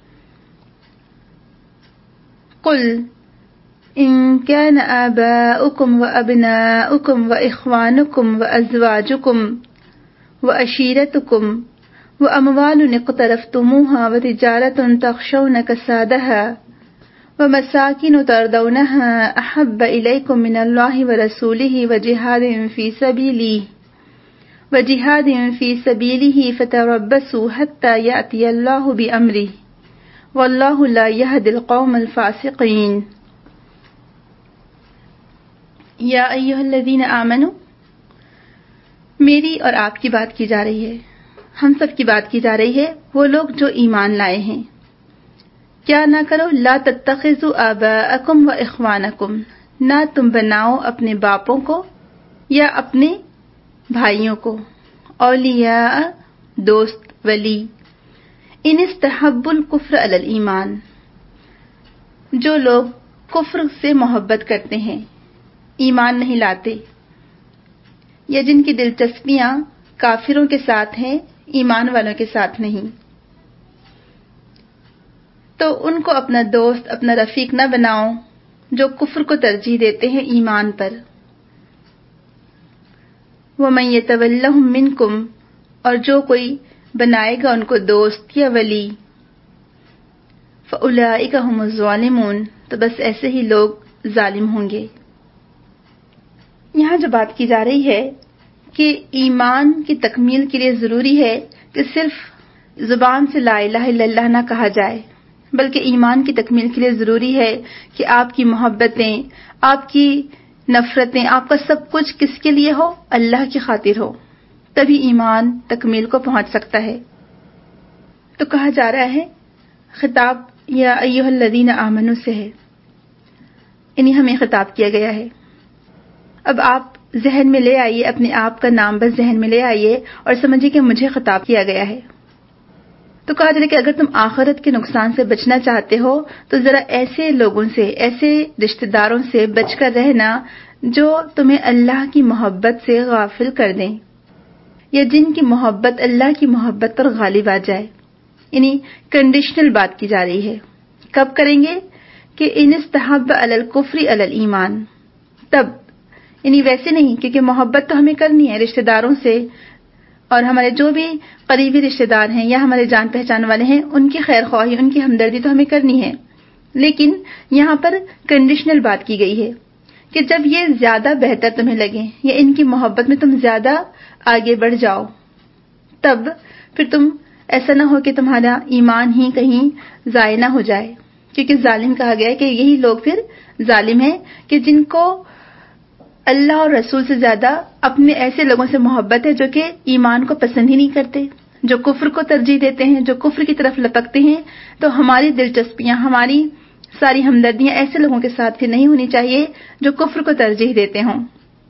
قل ان كان آباؤكم وأبناؤكم وإخوانكم وأزواجكم وعشيرتكم وأموال اقترفتموها وتجارة تخشون كسادها ومساكن ترضونها أحب إليكم من الله ورسوله وجهاد في سبيله فتربصوا حتى يأتي الله بأمره والله لا يهدي القوم الفاسقين۔ یا ایھا الذین آمنوا، میری اور آپ کی بات کی جا رہی ہے، ہم سب کی بات کی جا رہی ہے، وہ لوگ جو ایمان لائے ہیں۔ کیا نہ کرو، لا تتخذوا آباءکم و اخوانکم، نہ تم بناؤ اپنے باپوں کو یا اپنے بھائیوں کو اولیاء، دوست، ولی، ان استحبوا الکفر علی الایمان، جو لوگ کفر سے محبت کرتے ہیں، ایمان نہیں لاتے، یا جن کی دلچسپیاں کافروں کے ساتھ ہیں، ایمان والوں کے ساتھ نہیں، تو ان کو اپنا دوست، اپنا رفیق نہ بناؤ جو کفر کو ترجیح دیتے ہیں ایمان پر۔ وَمَن يَتَوَلَّهُم مِّنكُم، اور جو کوئی بنائے گا ان کو دوست یا ولی، فَأُولَئِكَ هُمُ الظَّالِمُونَ، تو بس ایسے ہی لوگ ظالم ہوں گے۔ یہاں جو بات کی جا رہی ہے کہ ایمان کی تکمیل کے لیے ضروری ہے کہ صرف زبان سے لا الہ الا اللہ نہ کہا جائے، بلکہ ایمان کی تکمیل کے لیے ضروری ہے کہ آپ کی محبتیں، آپ کی نفرتیں، آپ کا سب کچھ کس کے لیے ہو؟ اللہ کی خاطر ہو، تبھی ایمان تکمیل کو پہنچ سکتا ہے۔ تو کہا جا رہا ہے خطاب یا ایھا الذین آمنوا سے ہے، انہیں ہمیں خطاب کیا گیا ہے۔ اب آپ ذہن میں لے آئیے، اپنے آپ کا نام بس ذہن میں لے آئیے اور سمجھیے کہ مجھے خطاب کیا گیا ہے۔ تو کہا جائے کہ اگر تم آخرت کے نقصان سے بچنا چاہتے ہو تو ذرا ایسے لوگوں سے، ایسے رشتہ داروں سے بچ کر رہنا جو تمہیں اللہ کی محبت سے غافل کر دیں، یا جن کی محبت اللہ کی محبت پر غالب آ جائے۔ یعنی کنڈیشنل بات کی جا رہی ہے، کب کریں گے کہ ان استحب علی الکفر علی الایمان، تب، یعنی ویسے نہیں، کیونکہ محبت تو ہمیں کرنی ہے رشتہ داروں سے، اور ہمارے جو بھی قریبی رشتہ دار ہیں یا ہمارے جان پہچان والے ہیں ان کی خیر خواہی، ان کی ہمدردی تو ہمیں کرنی ہے، لیکن یہاں پر کنڈیشنل بات کی گئی ہے کہ جب یہ زیادہ بہتر تمہیں لگے یا ان کی محبت میں تم زیادہ آگے بڑھ جاؤ، تب پھر تم ایسا نہ ہو کہ تمہارا ایمان ہی کہیں ضائع نہ ہو جائے، کیونکہ ظالم کہا گیا ہے کہ یہی لوگ پھر ظالم ہیں کہ جن کو اللہ اور رسول سے زیادہ اپنے ایسے لوگوں سے محبت ہے جو کہ ایمان کو پسند ہی نہیں کرتے، جو کفر کو ترجیح دیتے ہیں، جو کفر کی طرف لپکتے ہیں۔ تو ہماری دلچسپیاں، ہماری ساری ہمدردیاں ایسے لوگوں کے ساتھ پھر نہیں ہونی چاہیے جو کفر کو ترجیح دیتے ہوں۔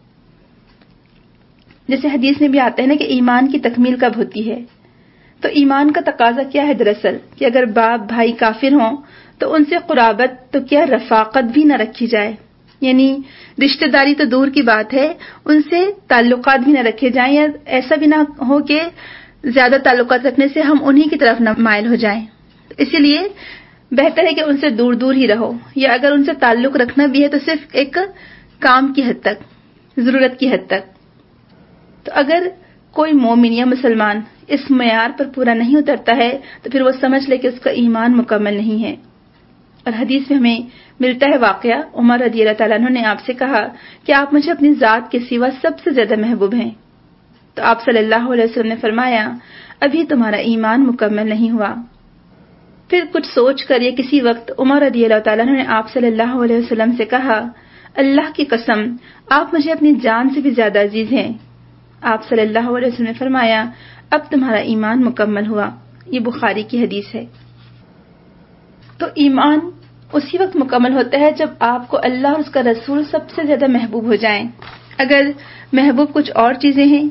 جیسے حدیث میں بھی آتا ہے نا کہ ایمان کی تکمیل کب ہوتی ہے، تو ایمان کا تقاضا کیا ہے دراصل کہ اگر باپ بھائی کافر ہوں تو ان سے قرابت تو کیا رفاقت بھی نہ رکھی جائے، یعنی رشتہ داری تو دور کی بات ہے، ان سے تعلقات بھی نہ رکھے جائیں، یا ایسا بھی نہ ہو کہ زیادہ تعلقات رکھنے سے ہم انہی کی طرف نہ مائل ہو جائیں۔ اسی لیے بہتر ہے کہ ان سے دور دور ہی رہو، یا اگر ان سے تعلق رکھنا بھی ہے تو صرف ایک کام کی حد تک، ضرورت کی حد تک۔ تو اگر کوئی مومن یا مسلمان اس معیار پر پورا نہیں اترتا ہے تو پھر وہ سمجھ لے کہ اس کا ایمان مکمل نہیں ہے۔ اور حدیث میں ہمیں ملتا ہے واقعہ، عمر رضی اللہ تعالیٰ عنہ نے آپ سے کہا کہ آپ مجھے اپنی ذات کے سوا سب سے زیادہ محبوب ہیں، تو آپ صلی اللہ علیہ وسلم نے فرمایا ابھی تمہارا ایمان مکمل نہیں ہوا۔ پھر کچھ سوچ کر یہ کسی وقت عمر رضی اللہ تعالیٰ عنہ نے آپ صلی اللہ علیہ وسلم سے کہا اللہ کی قسم آپ مجھے اپنی جان سے بھی زیادہ عزیز ہیں۔ آپ صلی اللہ علیہ وسلم نے فرمایا اب تمہارا ایمان مکمل ہوا۔ یہ بخاری کی حدیث ہے۔ تو ایمان اسی وقت مکمل ہوتا ہے جب آپ کو اللہ اور اس کا رسول سب سے زیادہ محبوب ہو جائیں۔ اگر محبوب کچھ اور چیزیں ہیں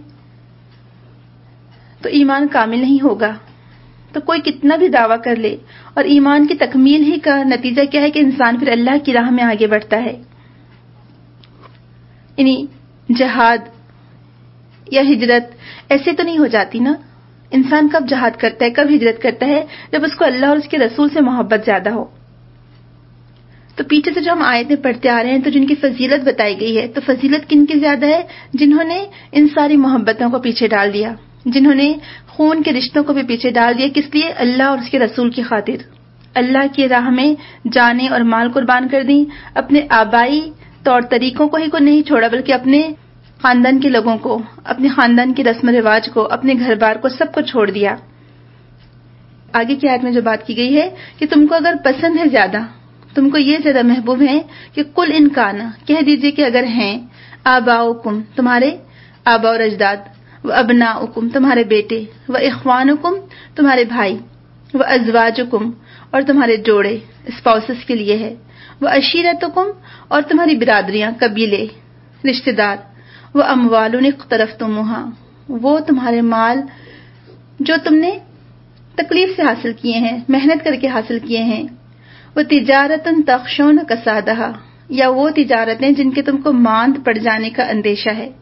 تو ایمان کامل نہیں ہوگا۔ تو کوئی کتنا بھی دعویٰ کر لے، اور ایمان کی تکمیل ہی کا نتیجہ کیا ہے کہ انسان پھر اللہ کی راہ میں آگے بڑھتا ہے۔ یعنی جہاد یا ہجرت ایسے تو نہیں ہو جاتی نا۔ انسان کب جہاد کرتا ہے، کب ہجرت کرتا ہے؟ جب اس کو اللہ اور اس کے رسول سے محبت زیادہ ہو۔ تو پیچھے سے جو ہم آیتیں پڑھتے آ رہے ہیں تو جن کی فضیلت بتائی گئی ہے، تو فضیلت کن کی زیادہ ہے؟ جنہوں نے ان ساری محبتوں کو پیچھے ڈال دیا، جنہوں نے خون کے رشتوں کو بھی پیچھے ڈال دیا۔ کس لیے؟ اللہ اور اس کے رسول کی خاطر، اللہ کی راہ میں جانیں اور مال قربان کر دیں، اپنے آبائی طور طریقوں کو ہی کو نہیں چھوڑا بلکہ اپنے خاندان کے لوگوں کو، اپنے خاندان کے رسم و رواج کو، اپنے گھر بار کو، سب کو چھوڑ دیا۔ آگے کی آیت میں جو بات کی گئی ہے کہ تم کو اگر پسند ہے زیادہ، تم کو یہ زیادہ محبوب ہیں کہ قل ان کانا، کہہ دیجئے کہ اگر ہیں، آباؤکم، تمہارے آباء اور اجداد، و ابناؤکم، تمہارے بیٹے، و اخوانکم، تمہارے بھائی، و ازواجکم، اور تمہارے جوڑے، اسپاؤسز کے لیے ہے، و عشیرتکم، اور تمہاری برادریاں، قبیلے، رشتہ دار، و اموال اقترفتموہا، وہ تمہارے مال جو تم نے تکلیف سے حاصل کیے ہیں، محنت کر کے حاصل کیے ہیں، وہ تجارتن تخشون کسادہا، یا وہ تجارتیں جن کے تم کو ماند پڑ جانے کا اندیشہ ہے،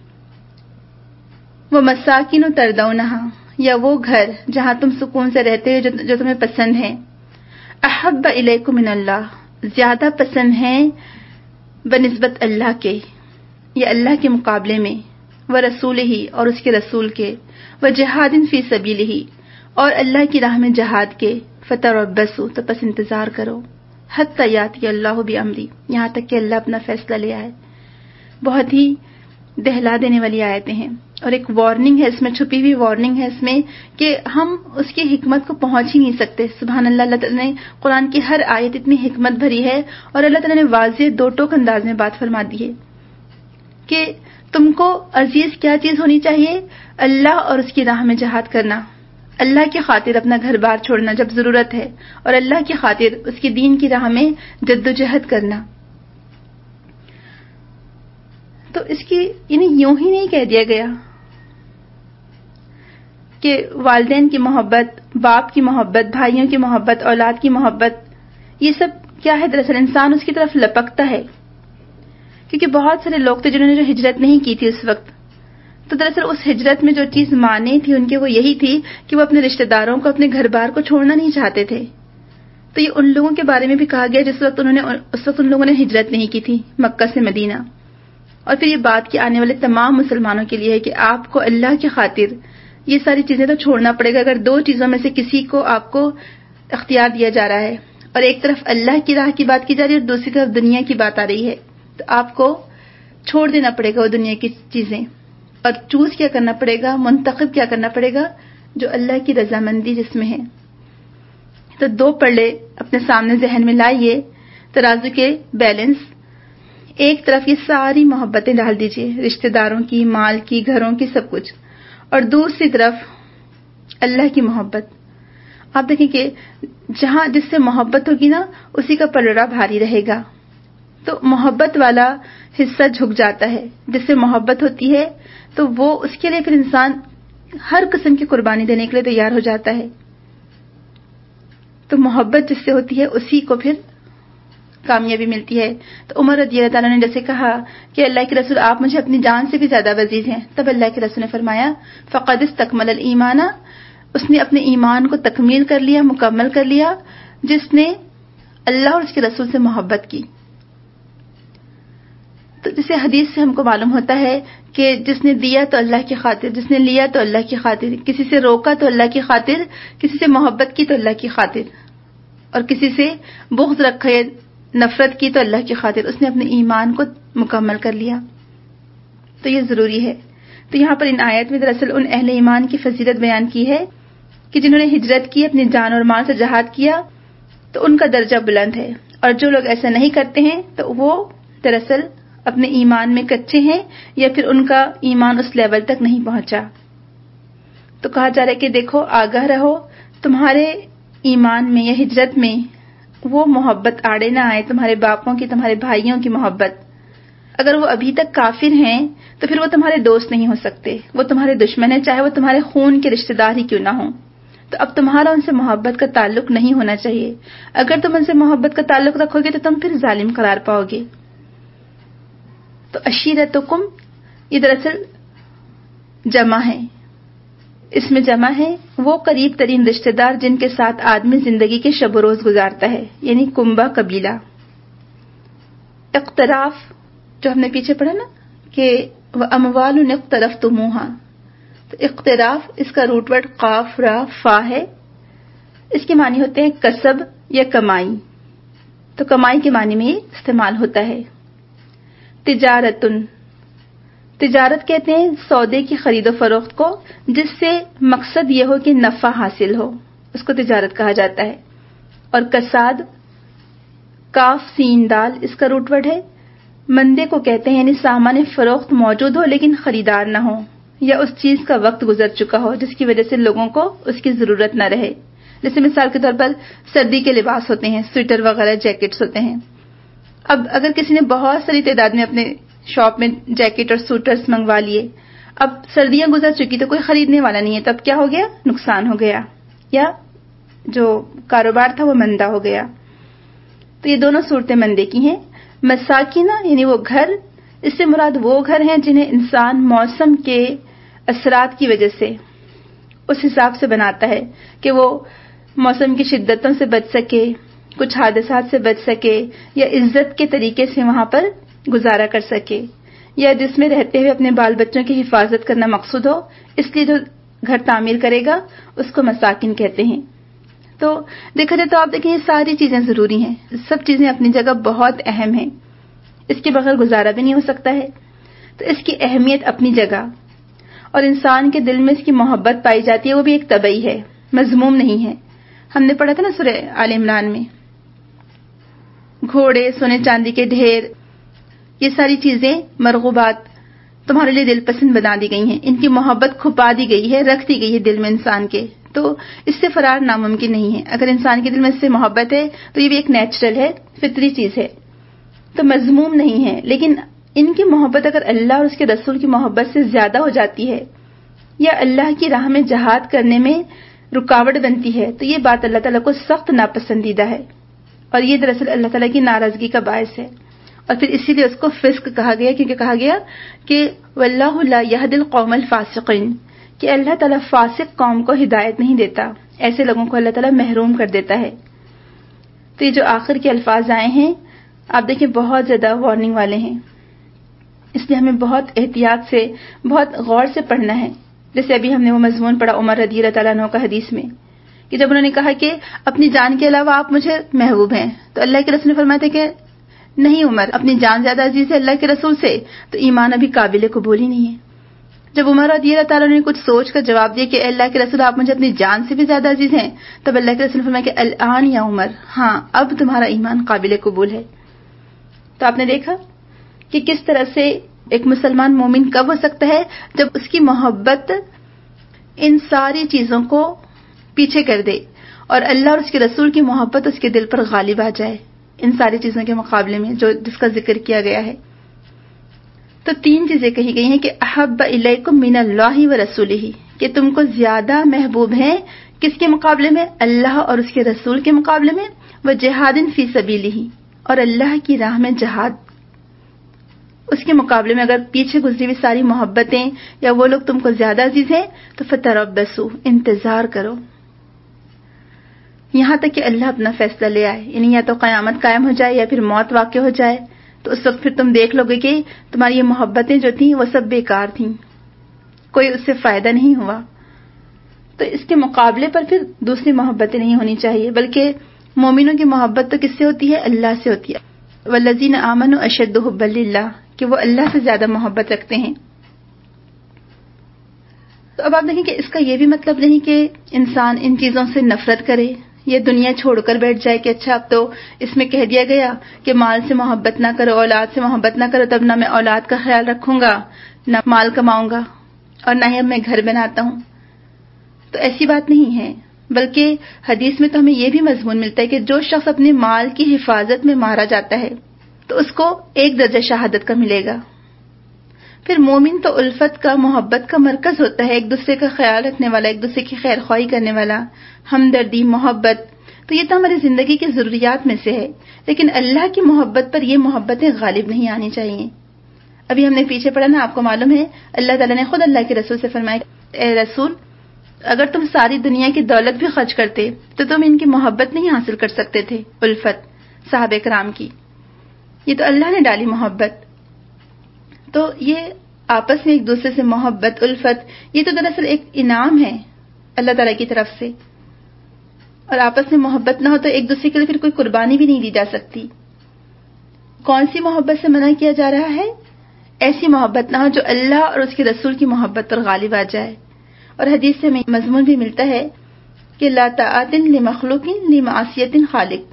وہ مساکن تردونہا، یا وہ گھر جہاں تم سکون سے رہتے ہو جو تمہیں پسند ہے، احب الیکم من اللہ، زیادہ پسند ہیں بنسبت اللہ کے یا اللہ کے مقابلے میں، و رسول ہی، اور اس کے رسول کے، و جہاد فی سبیلہ، اور اللہ کی راہ میں جہاد کے، فتربصوا، تو پس انتظار کرو، حتی یاتی اللہ بامری، یہاں تک کہ اللہ اپنا فیصلہ لے آئے۔ بہت ہی دہلا دینے والی آیتیں ہیں، اور ایک وارننگ ہے اس میں، چھپی ہوئی وارننگ ہے اس میں کہ ہم اس کی حکمت کو پہنچ ہی نہیں سکتے. سبحان اللہ، اللہ تعالیٰ نے قرآن کی ہر آیت اتنی حکمت بھری ہے، اور اللہ تعالیٰ نے واضح دو ٹوک انداز میں بات فرما دی ہے کہ تم کو عزیز کیا چیز ہونی چاہیے؟ اللہ اور اس کی راہ میں جہاد کرنا، اللہ کی خاطر اپنا گھر بار چھوڑنا جب ضرورت ہے، اور اللہ کی خاطر اس کی دین کی راہ میں جد و جہد کرنا. تو اس کی یعنی یوں ہی نہیں کہہ دیا گیا کہ والدین کی محبت، باپ کی محبت، بھائیوں کی محبت، اولاد کی محبت، یہ سب کیا ہے؟ دراصل انسان اس کی طرف لپکتا ہے، کیونکہ بہت سارے لوگ تھے جنہوں نے جو ہجرت نہیں کی تھی اس وقت، تو دراصل اس ہجرت میں جو چیز مانی تھی ان کے وہ یہی تھی کہ وہ اپنے رشتہ داروں کو، اپنے گھر بار کو چھوڑنا نہیں چاہتے تھے. تو یہ ان لوگوں کے بارے میں بھی کہا گیا اس وقت ان لوگوں نے ہجرت نہیں کی تھی مکہ سے مدینہ. اور پھر یہ بات کہ آنے والے تمام مسلمانوں کے لیے ہے کہ آپ کو اللہ کی خاطر یہ ساری چیزیں تو چھوڑنا پڑے گا. اگر دو چیزوں میں سے کسی کو آپ کو اختیار دیا جا رہا ہے، اور ایک طرف اللہ کی راہ کی بات کی جا رہی ہے اور دوسری طرف دنیا کی بات آ رہی ہے، تو آپ کو چھوڑ دینا پڑے گا وہ دنیا کی چیزیں، اور چوز کیا کرنا پڑے گا، منتخب کیا کرنا پڑے گا جو اللہ کی رضامندی جس میں ہے. تو دو پلڑے اپنے سامنے ذہن میں لائیے، ترازو کے بیلنس. ایک طرف یہ ساری محبتیں ڈال دیجئے، رشتہ داروں کی، مال کی، گھروں کی، سب کچھ، اور دوسری طرف اللہ کی محبت. آپ دیکھیں کہ جہاں جس سے محبت ہوگی نا، اسی کا پلڑا بھاری رہے گا. تو محبت والا حصہ جھک جاتا ہے، جس سے محبت ہوتی ہے تو وہ اس کے لیے پھر انسان ہر قسم کی قربانی دینے کے لیے تیار ہو جاتا ہے. تو محبت جس سے ہوتی ہے اسی کو پھر کامیابی ملتی ہے. تو عمر رضی اللہ تعالیٰ نے جیسے کہا کہ اللہ کے رسول آپ مجھے اپنی جان سے بھی زیادہ عزیز ہیں، تب اللہ کے رسول نے فرمایا فقد استکمل الایمان، اس نے اپنے ایمان کو تکمیل کر لیا، مکمل کر لیا، جس نے اللہ اور اس کے رسول سے محبت کی. تو جسے حدیث سے ہم کو معلوم ہوتا ہے کہ جس نے دیا تو اللہ کی خاطر، جس نے لیا تو اللہ کی خاطر، کسی سے روکا تو اللہ کی خاطر، کسی سے محبت کی تو اللہ کی خاطر، اور کسی سے بغض رکھے، نفرت کی تو اللہ کی خاطر، اس نے اپنے ایمان کو مکمل کر لیا. تو یہ ضروری ہے. تو یہاں پر ان آیت میں دراصل ان اہل ایمان کی فضیلت بیان کی ہے کہ جنہوں نے ہجرت کی، اپنی جان اور مال سے جہاد کیا، تو ان کا درجہ بلند ہے. اور جو لوگ ایسا نہیں کرتے ہیں تو وہ دراصل اپنے ایمان میں کچے ہیں، یا پھر ان کا ایمان اس لیول تک نہیں پہنچا. تو کہا جا رہا ہے کہ دیکھو، آگاہ رہو، تمہارے ایمان میں یا ہجرت میں وہ محبت آڑے نہ آئے، تمہارے باپوں کی، تمہارے بھائیوں کی محبت. اگر وہ ابھی تک کافر ہیں تو پھر وہ تمہارے دوست نہیں ہو سکتے، وہ تمہارے دشمن ہیں، چاہے وہ تمہارے خون کے رشتہ دار ہی کیوں نہ ہوں. تو اب تمہارا ان سے محبت کا تعلق نہیں ہونا چاہیے. اگر تم ان سے محبت کا تعلق رکھو گے تو تم پھر ظالم قرار پاؤ گے. تو عشیرتکم یہ دراصل جمع ہے، اس میں جمع ہے وہ قریب ترین رشتہ دار جن کے ساتھ آدمی زندگی کے شب و روز گزارتا ہے، یعنی کنبہ قبیلہ. اقتراف جو ہم نے پیچھے پڑھا نا کہ وَأَمْوَالٌ اقْتَرَفْتُمُوهَا، تو اقتراف اس کا روٹ ورڈ قاف را فا ہے. اس کے معنی ہوتے ہیں کسب یا کمائی، تو کمائی کے معنی میں استعمال ہوتا ہے. تجارتن، تجارت کہتے ہیں سودے کی خرید و فروخت کو جس سے مقصد یہ ہو کہ نفع حاصل ہو، اس کو تجارت کہا جاتا ہے. اور کساد، کاف سین دال، اس کا روٹ ورڈ ہے. مندے کو کہتے ہیں، یعنی سامان فروخت موجود ہو لیکن خریدار نہ ہو، یا اس چیز کا وقت گزر چکا ہو جس کی وجہ سے لوگوں کو اس کی ضرورت نہ رہے. جیسے مثال کے طور پر سردی کے لباس ہوتے ہیں، سویٹر وغیرہ، جیکٹس ہوتے ہیں. اب اگر کسی نے بہت ساری تعداد میں اپنے شاپ میں جیکٹ اور سوٹرز منگوا لیے، اب سردیاں گزر چکی تو کوئی خریدنے والا نہیں ہے، تو اب کیا ہو گیا؟ نقصان ہو گیا، یا جو کاروبار تھا وہ مندہ ہو گیا. تو یہ دونوں صورتیں مندے کی ہیں. مساکینہ یعنی وہ گھر، اس سے مراد وہ گھر ہیں جنہیں انسان موسم کے اثرات کی وجہ سے اس حساب سے بناتا ہے کہ وہ موسم کی شدتوں سے بچ سکے، کچھ حادثات سے بچ سکے، یا عزت کے طریقے سے وہاں پر گزارا کر سکے، یا جس میں رہتے ہوئے اپنے بال بچوں کی حفاظت کرنا مقصود ہو. اس لیے جو گھر تعمیر کرے گا اس کو مساکن کہتے ہیں. تو دیکھا جائے تو آپ دیکھیں یہ ساری چیزیں ضروری ہیں، سب چیزیں اپنی جگہ بہت اہم ہیں، اس کے بغیر گزارا بھی نہیں ہو سکتا ہے. تو اس کی اہمیت اپنی جگہ، اور انسان کے دل میں اس کی محبت پائی جاتی ہے، وہ بھی ایک طبعی ہے، مذموم نہیں ہے۔ ہم نے پڑھا تھا نا سورہ آل عمران میں، گھوڑے، سونے چاندی کے ڈھیر، یہ ساری چیزیں مرغوبات تمہارے لیے دل پسند بنا دی گئی ہیں، ان کی محبت کھپا دی گئی ہے، رکھ دی گئی ہے دل میں انسان کے، تو اس سے فرار ناممکن نہیں ہے۔ اگر انسان کے دل میں اس سے محبت ہے تو یہ بھی ایک نیچرل ہے، فطری چیز ہے، تو مذموم نہیں ہے۔ لیکن ان کی محبت اگر اللہ اور اس کے رسول کی محبت سے زیادہ ہو جاتی ہے یا اللہ کی راہ میں جہاد کرنے میں رکاوٹ بنتی ہے تو یہ بات اللہ تعالیٰ کو سخت ناپسندیدہ ہے، اور یہ دراصل اللہ تعالیٰ کی ناراضگی کا باعث ہے، اور پھر اسی لیے اس کو فسق کہا گیا، کیونکہ کہا گیا کہ واللہ لا یہدی القوم الفاسقین، کہ اللہ تعالیٰ فاسق قوم کو ہدایت نہیں دیتا، ایسے لوگوں کو اللہ تعالیٰ محروم کر دیتا ہے۔ تو یہ جو آخر کے الفاظ آئے ہیں آپ دیکھیں بہت زیادہ وارننگ والے ہیں، اس لیے ہمیں بہت احتیاط سے، بہت غور سے پڑھنا ہے۔ جیسے ابھی ہم نے وہ مضمون پڑھا عمر رضی اللہ تعالیٰ عنہ کا حدیث میں، کہ جب انہوں نے کہا کہ اپنی جان کے علاوہ آپ مجھے محبوب ہیں، تو اللہ کے رسول نے فرمایا تھا کہ نہیں عمر، اپنی جان زیادہ عزیز ہے اللہ کے رسول سے تو ایمان ابھی قابل قبول ہی نہیں ہے۔ جب عمر رضی اللہ تعالیٰ نے کچھ سوچ کر جواب دیا کہ اللہ کے رسول آپ مجھے اپنی جان سے بھی زیادہ عزیز ہیں، تب اللہ کے رسول نے فرمایا کہ الآن یا عمر، ہاں اب تمہارا ایمان قابل قبول ہے۔ تو آپ نے دیکھا کہ کس طرح سے ایک مسلمان مومن کب ہو سکتا ہے، جب اس کی محبت ان ساری چیزوں کو پیچھے کر دے اور اللہ اور اس کے رسول کی محبت اس کے دل پر غالب آ جائے ان ساری چیزوں کے مقابلے میں جس کا ذکر کیا گیا ہے۔ تو تین چیزیں کہی گئی ہیں کہ احب الیکم من اللہ و رسولہ، کہ تم کو زیادہ محبوب ہیں کس کے مقابلے میں، اللہ اور اس کے رسول کے مقابلے میں، و جہاد فی سبیلہ، اور اللہ کی راہ میں جہاد، اس کے مقابلے میں اگر پیچھے گزری ہوئی ساری محبتیں یا وہ لوگ تم کو زیادہ عزیز ہیں تو فتربصوا، انتظار کرو یہاں تک کہ اللہ اپنا فیصلہ لے آئے، یعنی یا تو قیامت قائم ہو جائے یا پھر موت واقع ہو جائے، تو اس وقت پھر تم دیکھ لو گے کہ تمہاری یہ محبتیں جو تھیں وہ سب بیکار تھیں، کوئی اس سے فائدہ نہیں ہوا۔ تو اس کے مقابلے پر پھر دوسری محبتیں نہیں ہونی چاہیے، بلکہ مومنوں کی محبت تو کس سے ہوتی ہے، اللہ سے ہوتی ہے۔ والذین آمنوا اشد حبا للہ، کہ وہ اللہ سے زیادہ محبت رکھتے ہیں۔ تو اب آپ دیکھیں کہ اس کا یہ بھی مطلب نہیں کہ انسان ان چیزوں سے نفرت کرے، یہ دنیا چھوڑ کر بیٹھ جائے کہ اچھا اب تو اس میں کہہ دیا گیا کہ مال سے محبت نہ کرو، اولاد سے محبت نہ کرو، تب نہ میں اولاد کا خیال رکھوں گا، نہ مال کماؤں گا، اور نہ ہی اب میں گھر بناتا ہوں۔ تو ایسی بات نہیں ہے، بلکہ حدیث میں تو ہمیں یہ بھی مضمون ملتا ہے کہ جو شخص اپنے مال کی حفاظت میں مارا جاتا ہے تو اس کو 1 درجہ شہادت کا ملے گا۔ پھر مومن تو الفت کا، محبت کا مرکز ہوتا ہے، ایک دوسرے کا خیال رکھنے والا، ایک دوسرے کی خیر خواہی کرنے والا، ہمدردی، محبت، تو یہ تو ہماری زندگی کی ضروریات میں سے ہے، لیکن اللہ کی محبت پر یہ محبتیں غالب نہیں آنی چاہیے۔ ابھی ہم نے پیچھے پڑھا نا، آپ کو معلوم ہے اللہ تعالیٰ نے خود اللہ کے رسول سے فرمایا اے رسول، اگر تم ساری دنیا کی دولت بھی خرچ کرتے تو تم ان کی محبت نہیں حاصل کر سکتے تھے، الفت صحابہ کرام کی، یہ تو اللہ نے ڈالی محبت۔ تو یہ آپس میں ایک دوسرے سے محبت، الفت، یہ تو دراصل ایک انعام ہے اللہ تعالیٰ کی طرف سے، اور آپس میں محبت نہ ہو تو ایک دوسرے کے لیے پھر کوئی قربانی بھی نہیں دی جا سکتی۔ کون سی محبت سے منع کیا جا رہا ہے؟ ایسی محبت نہ ہو جو اللہ اور اس کے رسول کی محبت پر غالب آ جائے۔ اور حدیث سے ہمیں مضمون بھی ملتا ہے کہ لا طاعۃ لمخلوق لمعصیۃ خالق،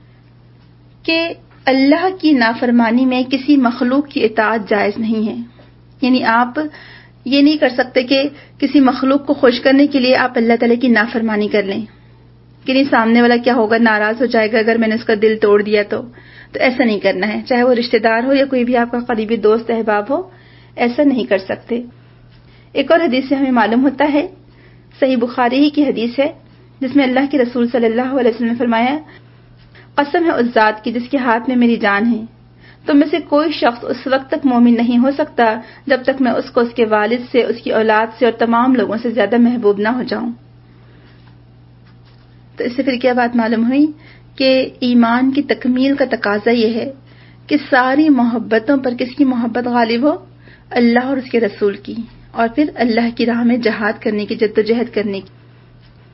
کہ اللہ کی نافرمانی میں کسی مخلوق کی اطاعت جائز نہیں ہے، یعنی آپ یہ نہیں کر سکتے کہ کسی مخلوق کو خوش کرنے کے لیے آپ اللہ تعالیٰ کی نافرمانی کر لیں کہ نہیں سامنے والا کیا ہوگا، ناراض ہو جائے گا اگر میں نے اس کا دل توڑ دیا تو ایسا نہیں کرنا ہے، چاہے وہ رشتہ دار ہو یا کوئی بھی آپ کا قریبی دوست احباب ہو، ایسا نہیں کر سکتے۔ ایک اور حدیث سے ہمیں معلوم ہوتا ہے، صحیح بخاری ہی کی حدیث ہے، جس میں اللہ کے رسول صلی اللہ علیہ وسلم نے فرمایا قسم ہے اس ذات کی جس کے ہاتھ میں میری جان ہے، تم میں سے کوئی شخص اس وقت تک مومن نہیں ہو سکتا جب تک میں اس کو اس کے والد سے، اس کی اولاد سے اور تمام لوگوں سے زیادہ محبوب نہ ہو جاؤں۔ تو اس سے پھر کیا بات معلوم ہوئی کہ ایمان کی تکمیل کا تقاضا یہ ہے کہ ساری محبتوں پر کس کی محبت غالب ہو، اللہ اور اس کے رسول کی، اور پھر اللہ کی راہ میں جہاد کرنے کی، جدوجہد کرنے کی۔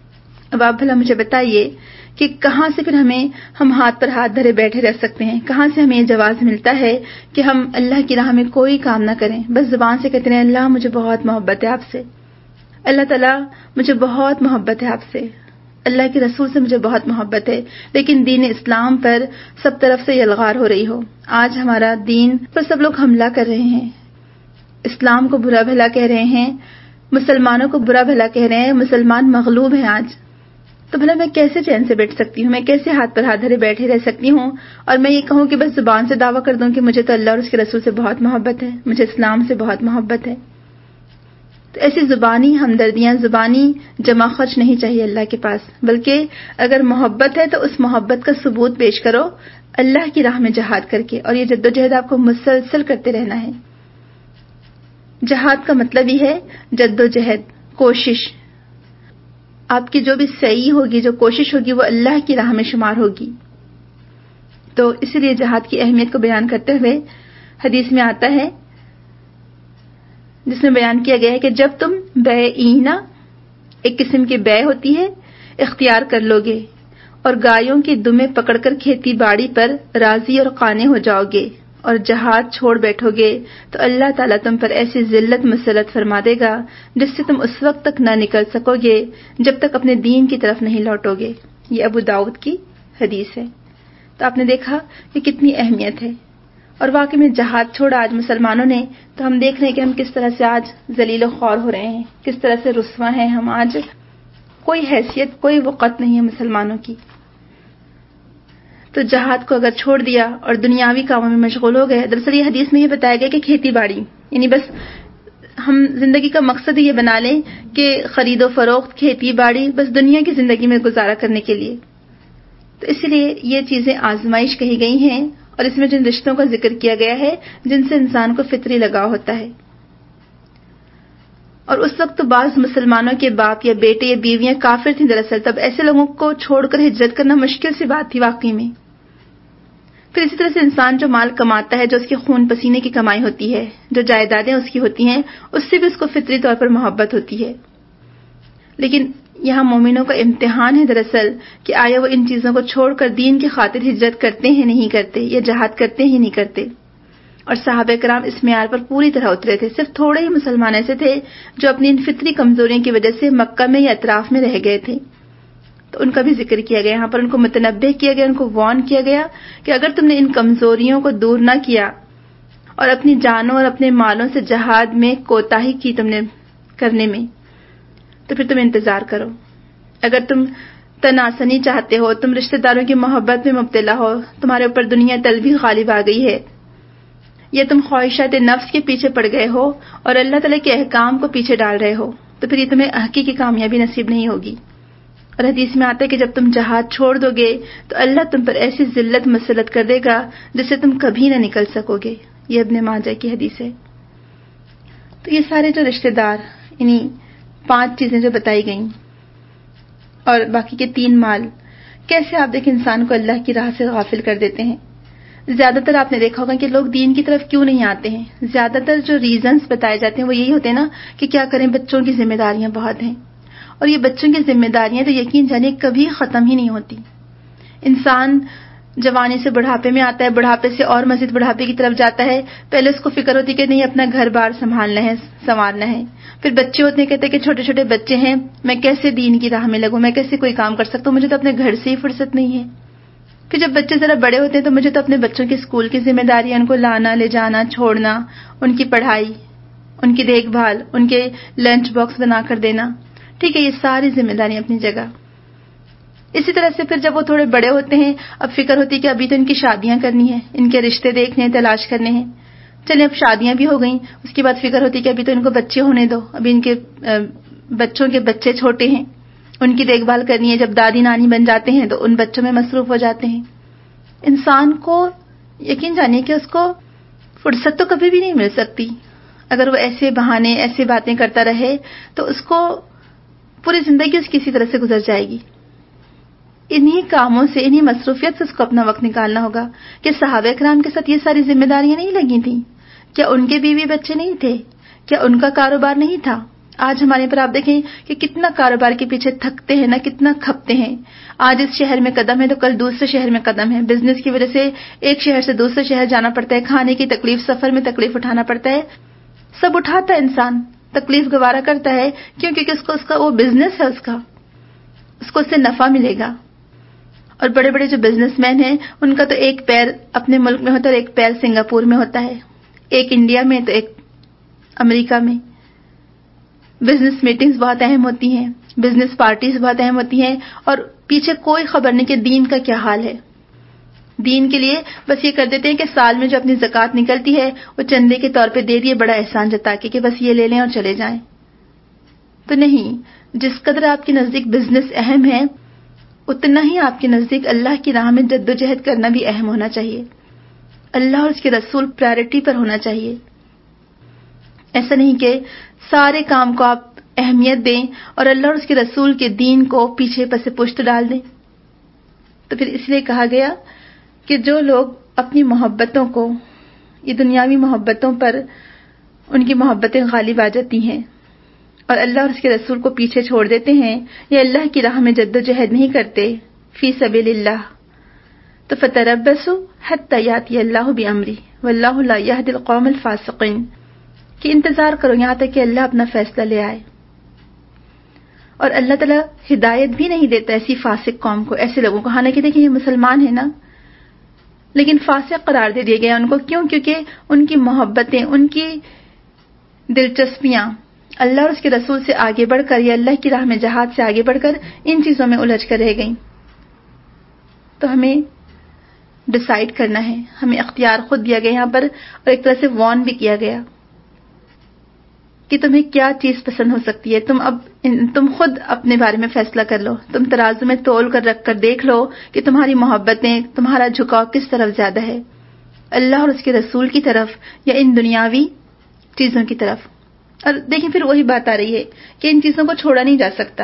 اب آپ بھلا مجھے بتائیے کہ کہاں سے پھر ہم ہاتھ پر ہاتھ دھرے بیٹھے رہ سکتے ہیں؟ کہاں سے ہمیں یہ جواز ملتا ہے کہ ہم اللہ کی راہ میں کوئی کام نہ کریں، بس زبان سے کہتے ہیں اللہ مجھے بہت محبت ہے آپ سے، اللہ تعالیٰ مجھے بہت محبت ہے آپ سے، اللہ کے رسول سے مجھے بہت محبت ہے، لیکن دین اسلام پر سب طرف سے یلغار ہو رہی ہو۔ آج ہمارا دین پر سب لوگ حملہ کر رہے ہیں، اسلام کو برا بھلا کہہ رہے ہیں، مسلمانوں کو برا بھلا کہہ رہے ہیں، مسلمان مغلوب ہیں آج۔ تو بھلا میں کیسے چین سے بیٹھ سکتی ہوں؟ میں کیسے ہاتھ پر ہاتھ دھرے بیٹھے رہ سکتی ہوں اور میں یہ کہوں کہ بس زبان سے دعویٰ کر دوں کہ مجھے تو اللہ اور اس کے رسول سے بہت محبت ہے، مجھے اسلام سے بہت محبت ہے؟ تو ایسی زبانی ہمدردیاں، زبانی جمع خرچ نہیں چاہیے اللہ کے پاس، بلکہ اگر محبت ہے تو اس محبت کا ثبوت پیش کرو اللہ کی راہ میں جہاد کر کے، اور یہ جدوجہد آپ کو مسلسل کرتے رہنا ہے۔ جہاد کا مطلب ہی ہے جدوجہد، کوشش۔ آپ کی جو بھی سعی ہوگی، جو کوشش ہوگی، وہ اللہ کی راہ میں شمار ہوگی۔ تو اسی لیے جہاد کی اہمیت کو بیان کرتے ہوئے حدیث میں آتا ہے، جس میں بیان کیا گیا ہے کہ جب تم بیعینہ، ایک قسم کی بے ہوتی ہے، اختیار کر لو گے اور گایوں کی دمیں پکڑ کر کھیتی باڑی پر راضی اور قانع ہو جاؤ گے اور جہاد چھوڑ بیٹھو گے تو اللہ تعالیٰ تم پر ایسی ذلت مسلط فرما دے گا جس سے تم اس وقت تک نہ نکل سکو گے جب تک اپنے دین کی طرف نہیں لوٹو گے۔ یہ ابو داؤد کی حدیث ہے۔ تو آپ نے دیکھا کہ کتنی اہمیت ہے، اور واقعی میں جہاد چھوڑا آج مسلمانوں نے، تو ہم دیکھ رہے ہیں کہ ہم کس طرح سے آج ذلیل و خوار ہو رہے ہیں، کس طرح سے رسوا ہیں ہم آج، کوئی حیثیت، کوئی وقت نہیں ہے مسلمانوں کی۔ تو جہاد کو اگر چھوڑ دیا اور دنیاوی کاموں میں مشغول ہو گئے، دراصل یہ حدیث میں یہ بتایا گیا کہ کھیتی باڑی، یعنی بس ہم زندگی کا مقصد یہ بنا لیں کہ خرید و فروخت، کھیتی باڑی، بس دنیا کی زندگی میں گزارا کرنے کے لیے۔ تو اس لیے یہ چیزیں آزمائش کہی گئی ہیں، اور اس میں جن رشتوں کا ذکر کیا گیا ہے جن سے انسان کو فطری لگاؤ ہوتا ہے۔ اور اس وقت تو بعض مسلمانوں کے باپ یا بیٹے یا بیویاں کافر تھیں دراصل، تب ایسے لوگوں کو چھوڑ کر ہجرت کرنا مشکل سی بات تھی واقعی میں۔ پھر اسی طرح سے انسان جو مال کماتا ہے، جو اس کے خون پسینے کی کمائی ہوتی ہے، جو جائیدادیں اس کی ہوتی ہیں، اس سے بھی اس کو فطری طور پر محبت ہوتی ہے۔ لیکن یہاں مومنوں کا امتحان ہے دراصل کہ آیا وہ ان چیزوں کو چھوڑ کر دین کی خاطر ہجرت کرتے ہیں نہیں کرتے، یا جہاد کرتے ہیں نہیں کرتے۔ اور صحابہ کرام اس معیار پر پوری طرح اترے تھے۔ صرف تھوڑے ہی مسلمان ایسے تھے جو اپنی ان فطری کمزوریوں کی وجہ سے مکہ میں یا اطراف میں رہ گئے تھے، تو ان کا بھی ذکر کیا گیا، یہاں پر ان کو متنبہ کیا گیا، ان کو وارن کیا گیا کہ اگر تم نے ان کمزوریوں کو دور نہ کیا اور اپنی جانوں اور اپنے مالوں سے جہاد میں کوتاہی کی تم نے کرنے میں، تو پھر تم انتظار کرو۔ اگر تم تناسنی چاہتے ہو، تم رشتہ داروں کی محبت میں مبتلا ہو، تمہارے اوپر دنیا طلبی غالب آ گئی ہے، یا تم خواہشات نفس کے پیچھے پڑ گئے ہو اور اللہ تعالیٰ کے احکام کو پیچھے ڈال رہے ہو، تو پھر یہ تمہیں حقیقی کامیابی نصیب نہیں ہوگی۔ اور حدیث میں آتا ہے کہ جب تم جہاد چھوڑ دو گے تو اللہ تم پر ایسی ذلت مسلط کر دے گا جس سے تم کبھی نہ نکل سکو گے۔ یہ ابن ماجہ کی حدیث ہے۔ تو یہ سارے جو رشتہ دار، یعنی 5 چیزیں جو بتائی گئیں اور باقی کے 3 مال، کیسے آپ دیکھیں انسان کو اللہ کی راہ سے غافل کر دیتے ہیں۔ زیادہ تر آپ نے دیکھا ہوگا کہ لوگ دین کی طرف کیوں نہیں آتے ہیں، زیادہ تر جو ریزنز بتائے جاتے ہیں وہ یہی ہوتے ہیں نا کہ کیا کریں، بچوں کی ذمہ داریاں بہت ہیں، اور یہ بچوں کی ذمہ داریاں تو یقین جانے کبھی ختم ہی نہیں ہوتی۔ انسان جوانی سے بڑھاپے میں آتا ہے، بڑھاپے سے اور مزید بڑھاپے کی طرف جاتا ہے، پہلے اس کو فکر ہوتی کہ نہیں اپنا گھر بار سنبھالنا ہے، سنوارنا ہے، پھر بچے ہوتے ہیں، کہتے ہیں کہ چھوٹے چھوٹے بچے ہیں، میں کیسے دین کی راہ میں لگوں، میں کیسے کوئی کام کر سکتا ہوں، مجھے تو اپنے گھر سے ہی فرصت نہیں ہے۔ پھر جب بچے ذرا بڑے ہوتے ہیں تو مجھے تو اپنے بچوں کے اسکول کی ذمہ داری ہے، ان کو لانا، لے جانا، چھوڑنا، ان کی پڑھائی، ان کی دیکھ بھال، ان کے لنچ باکس بنا کر دینا، ٹھیک ہے، یہ ساری ذمہ داری اپنی جگہ۔ اسی طرح سے پھر جب وہ تھوڑے بڑے ہوتے ہیں، اب فکر ہوتی ہے کہ ابھی تو ان کی شادیاں کرنی ہیں، ان کے رشتے دیکھنے ہیں، تلاش کرنے ہیں، چلیں اب شادیاں بھی ہو گئیں، اس کے بعد فکر ہوتی ہے کہ ابھی تو ان کو بچے ہونے دو، ابھی ان کے بچوں کے بچے چھوٹے ہیں، ان کی دیکھ بھال کرنی ہے، جب دادی نانی بن جاتے ہیں تو ان بچوں میں مصروف ہو جاتے ہیں۔ انسان کو یقین جانیے کہ اس کو فرصت تو کبھی بھی نہیں مل سکتی، اگر وہ ایسے بہانے، ایسے باتیں کرتا رہے تو اس کو پوری زندگی اس کسی طرح سے گزر جائے گی۔ انہی کاموں سے، انہی مصروفیت سے اس کو اپنا وقت نکالنا ہوگا۔ کہ صحابہ کرام کے ساتھ یہ ساری ذمہ داریاں نہیں لگی تھیں؟ کیا ان کے بیوی بچے نہیں تھے؟ کیا ان کا کاروبار نہیں تھا؟ آج ہمارے پر آپ دیکھیں کہ کتنا کاروبار کے پیچھے تھکتے ہیں نا، کتنا کھپتے ہیں. آج اس شہر میں قدم ہے تو کل دوسرے شہر میں قدم ہے. بزنس کی وجہ سے ایک شہر سے دوسرے شہر جانا پڑتا ہے، کھانے کی تکلیف، سفر میں تکلیف اٹھانا پڑتا ہے. سب اٹھاتا ہے انسان، تکلیف گوارا کرتا ہے. کیوں؟ کیونکہ اس کا وہ بزنس ہے، اس کو اس سے نفع ملے گا. اور بڑے بڑے جو بزنس مین ہیں ان کا تو ایک پیر اپنے ملک میں ہوتا ہے اور ایک پیر سنگاپور میں ہوتا ہے، ایک انڈیا میں تو ایک امریکہ میں. بزنس میٹنگز بہت اہم ہوتی ہیں، بزنس پارٹیز بہت اہم ہوتی ہیں، اور پیچھے کوئی خبر نہیں کہ دین کا کیا حال ہے. دین کے لیے بس یہ کر دیتے ہیں کہ سال میں جو اپنی زکوٰۃ نکلتی ہے وہ چندے کے طور پہ دے دیے، بڑا احسان جتا کے کہ بس یہ لے لیں اور چلے جائیں. تو نہیں، جس قدر آپ کے نزدیک بزنس اہم ہے اتنا ہی آپ کے نزدیک اللہ کی راہ میں جد و جہد کرنا بھی اہم ہونا چاہیے. اللہ اور اس کے رسول پرائرٹی پر ہونا چاہیے. ایسا نہیں کہ سارے کام کو آپ اہمیت دیں اور اللہ اور اس کے رسول کے دین کو پیچھے پس پشت ڈال دیں. تو پھر اس لیے کہا گیا کہ جو لوگ اپنی محبتوں کو، یہ دنیاوی محبتوں پر ان کی محبتیں غالب آ جاتی ہیں اور اللہ اور اس کے رسول کو پیچھے چھوڑ دیتے ہیں یا اللہ کی راہ میں جد و جہد نہیں کرتے فی سبیل اللہ، تو فتربصوا حتی یاتی اللہ بامرہ واللہ لا یہدی القوم الفاسقین، کہ انتظار کرو یہاں تک کہ اللہ اپنا فیصلہ لے آئے. اور اللہ تعالیٰ ہدایت بھی نہیں دیتا ایسی فاسق قوم کو، ایسے لوگوں کو. حالانکہ دیکھیں یہ مسلمان ہیں نا، لیکن فاسق قرار دے دیا گیا ان کو. کیوں؟ کیونکہ ان کی محبتیں، ان کی دلچسپیاں اللہ اور اس کے رسول سے آگے بڑھ کر یا اللہ کی راہ میں جہاد سے آگے بڑھ کر ان چیزوں میں الجھ کر رہ گئیں. تو ہمیں ڈیسائیڈ کرنا ہے، ہمیں اختیار خود دیا گیا یہاں پر، اور ایک طرح سے وارن بھی کیا گیا کہ تمہیں کیا چیز پسند ہو سکتی ہے. تم خود اپنے بارے میں فیصلہ کر لو. تم ترازو میں تول کر رکھ کر دیکھ لو کہ تمہاری محبتیں، تمہارا جھکاؤ کس طرف زیادہ ہے، اللہ اور اس کے رسول کی طرف یا ان دنیاوی چیزوں کی طرف. اور دیکھیں پھر وہی بات آ رہی ہے کہ ان چیزوں کو چھوڑا نہیں جا سکتا.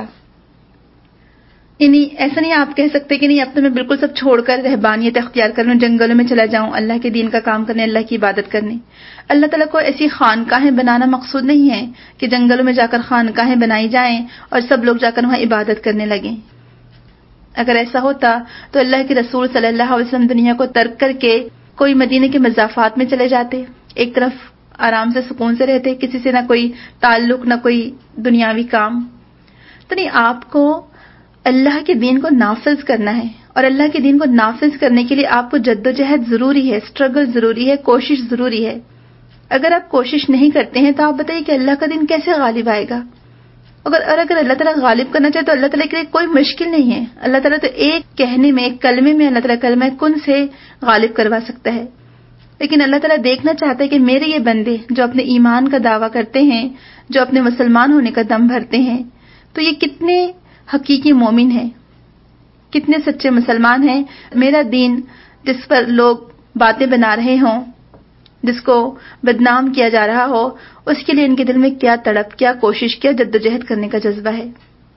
ایسا نہیں آپ کہہ سکتے کہ نہیں اب تو میں بالکل سب چھوڑ کر رہبانیت اختیار کر لوں، جنگلوں میں چلا جاؤں اللہ کے دین کا کام کرنے، اللہ کی عبادت کرنے. اللہ تعالیٰ کو ایسی خانقاہیں بنانا مقصود نہیں ہے کہ جنگلوں میں جا کر خانقاہیں بنائی جائیں اور سب لوگ جا کر وہاں عبادت کرنے لگیں. اگر ایسا ہوتا تو اللہ کے رسول صلی اللہ علیہ وسلم دنیا کو ترک کر کے کوئی مدینے کے مضافات میں چلے جاتے، ایک طرف آرام سے سکون سے رہتے، کسی سے نہ کوئی تعلق نہ کوئی دنیاوی کام. تو نہیں، آپ کو اللہ کے دین کو نافذ کرنا ہے، اور اللہ کے دین کو نافذ کرنے کے لیے آپ کو جد و جہد ضروری ہے، اسٹرگل ضروری ہے، کوشش ضروری ہے. اگر آپ کوشش نہیں کرتے ہیں تو آپ بتائیے کہ اللہ کا دین کیسے غالب آئے گا؟ اگر اللہ تعالیٰ غالب کرنا چاہے تو اللہ تعالیٰ کے لیے کوئی مشکل نہیں ہے. اللہ تعالیٰ تو ایک کہنے میں، ایک کلمے میں اللہ تعالیٰ کلمہ کن سے غالب کروا سکتا ہے. لیکن اللہ تعالیٰ دیکھنا چاہتا ہے کہ میرے یہ بندے جو اپنے ایمان کا دعویٰ کرتے ہیں، جو اپنے مسلمان ہونے کا دم بھرتے ہیں، تو یہ کتنے حقیقی مومن ہیں، کتنے سچے مسلمان ہیں. میرا دین جس پر لوگ باتیں بنا رہے ہوں، جس کو بدنام کیا جا رہا ہو، اس کے لیے ان کے دل میں کیا تڑپ، کیا کوشش، کیا جدوجہد کرنے کا جذبہ ہے.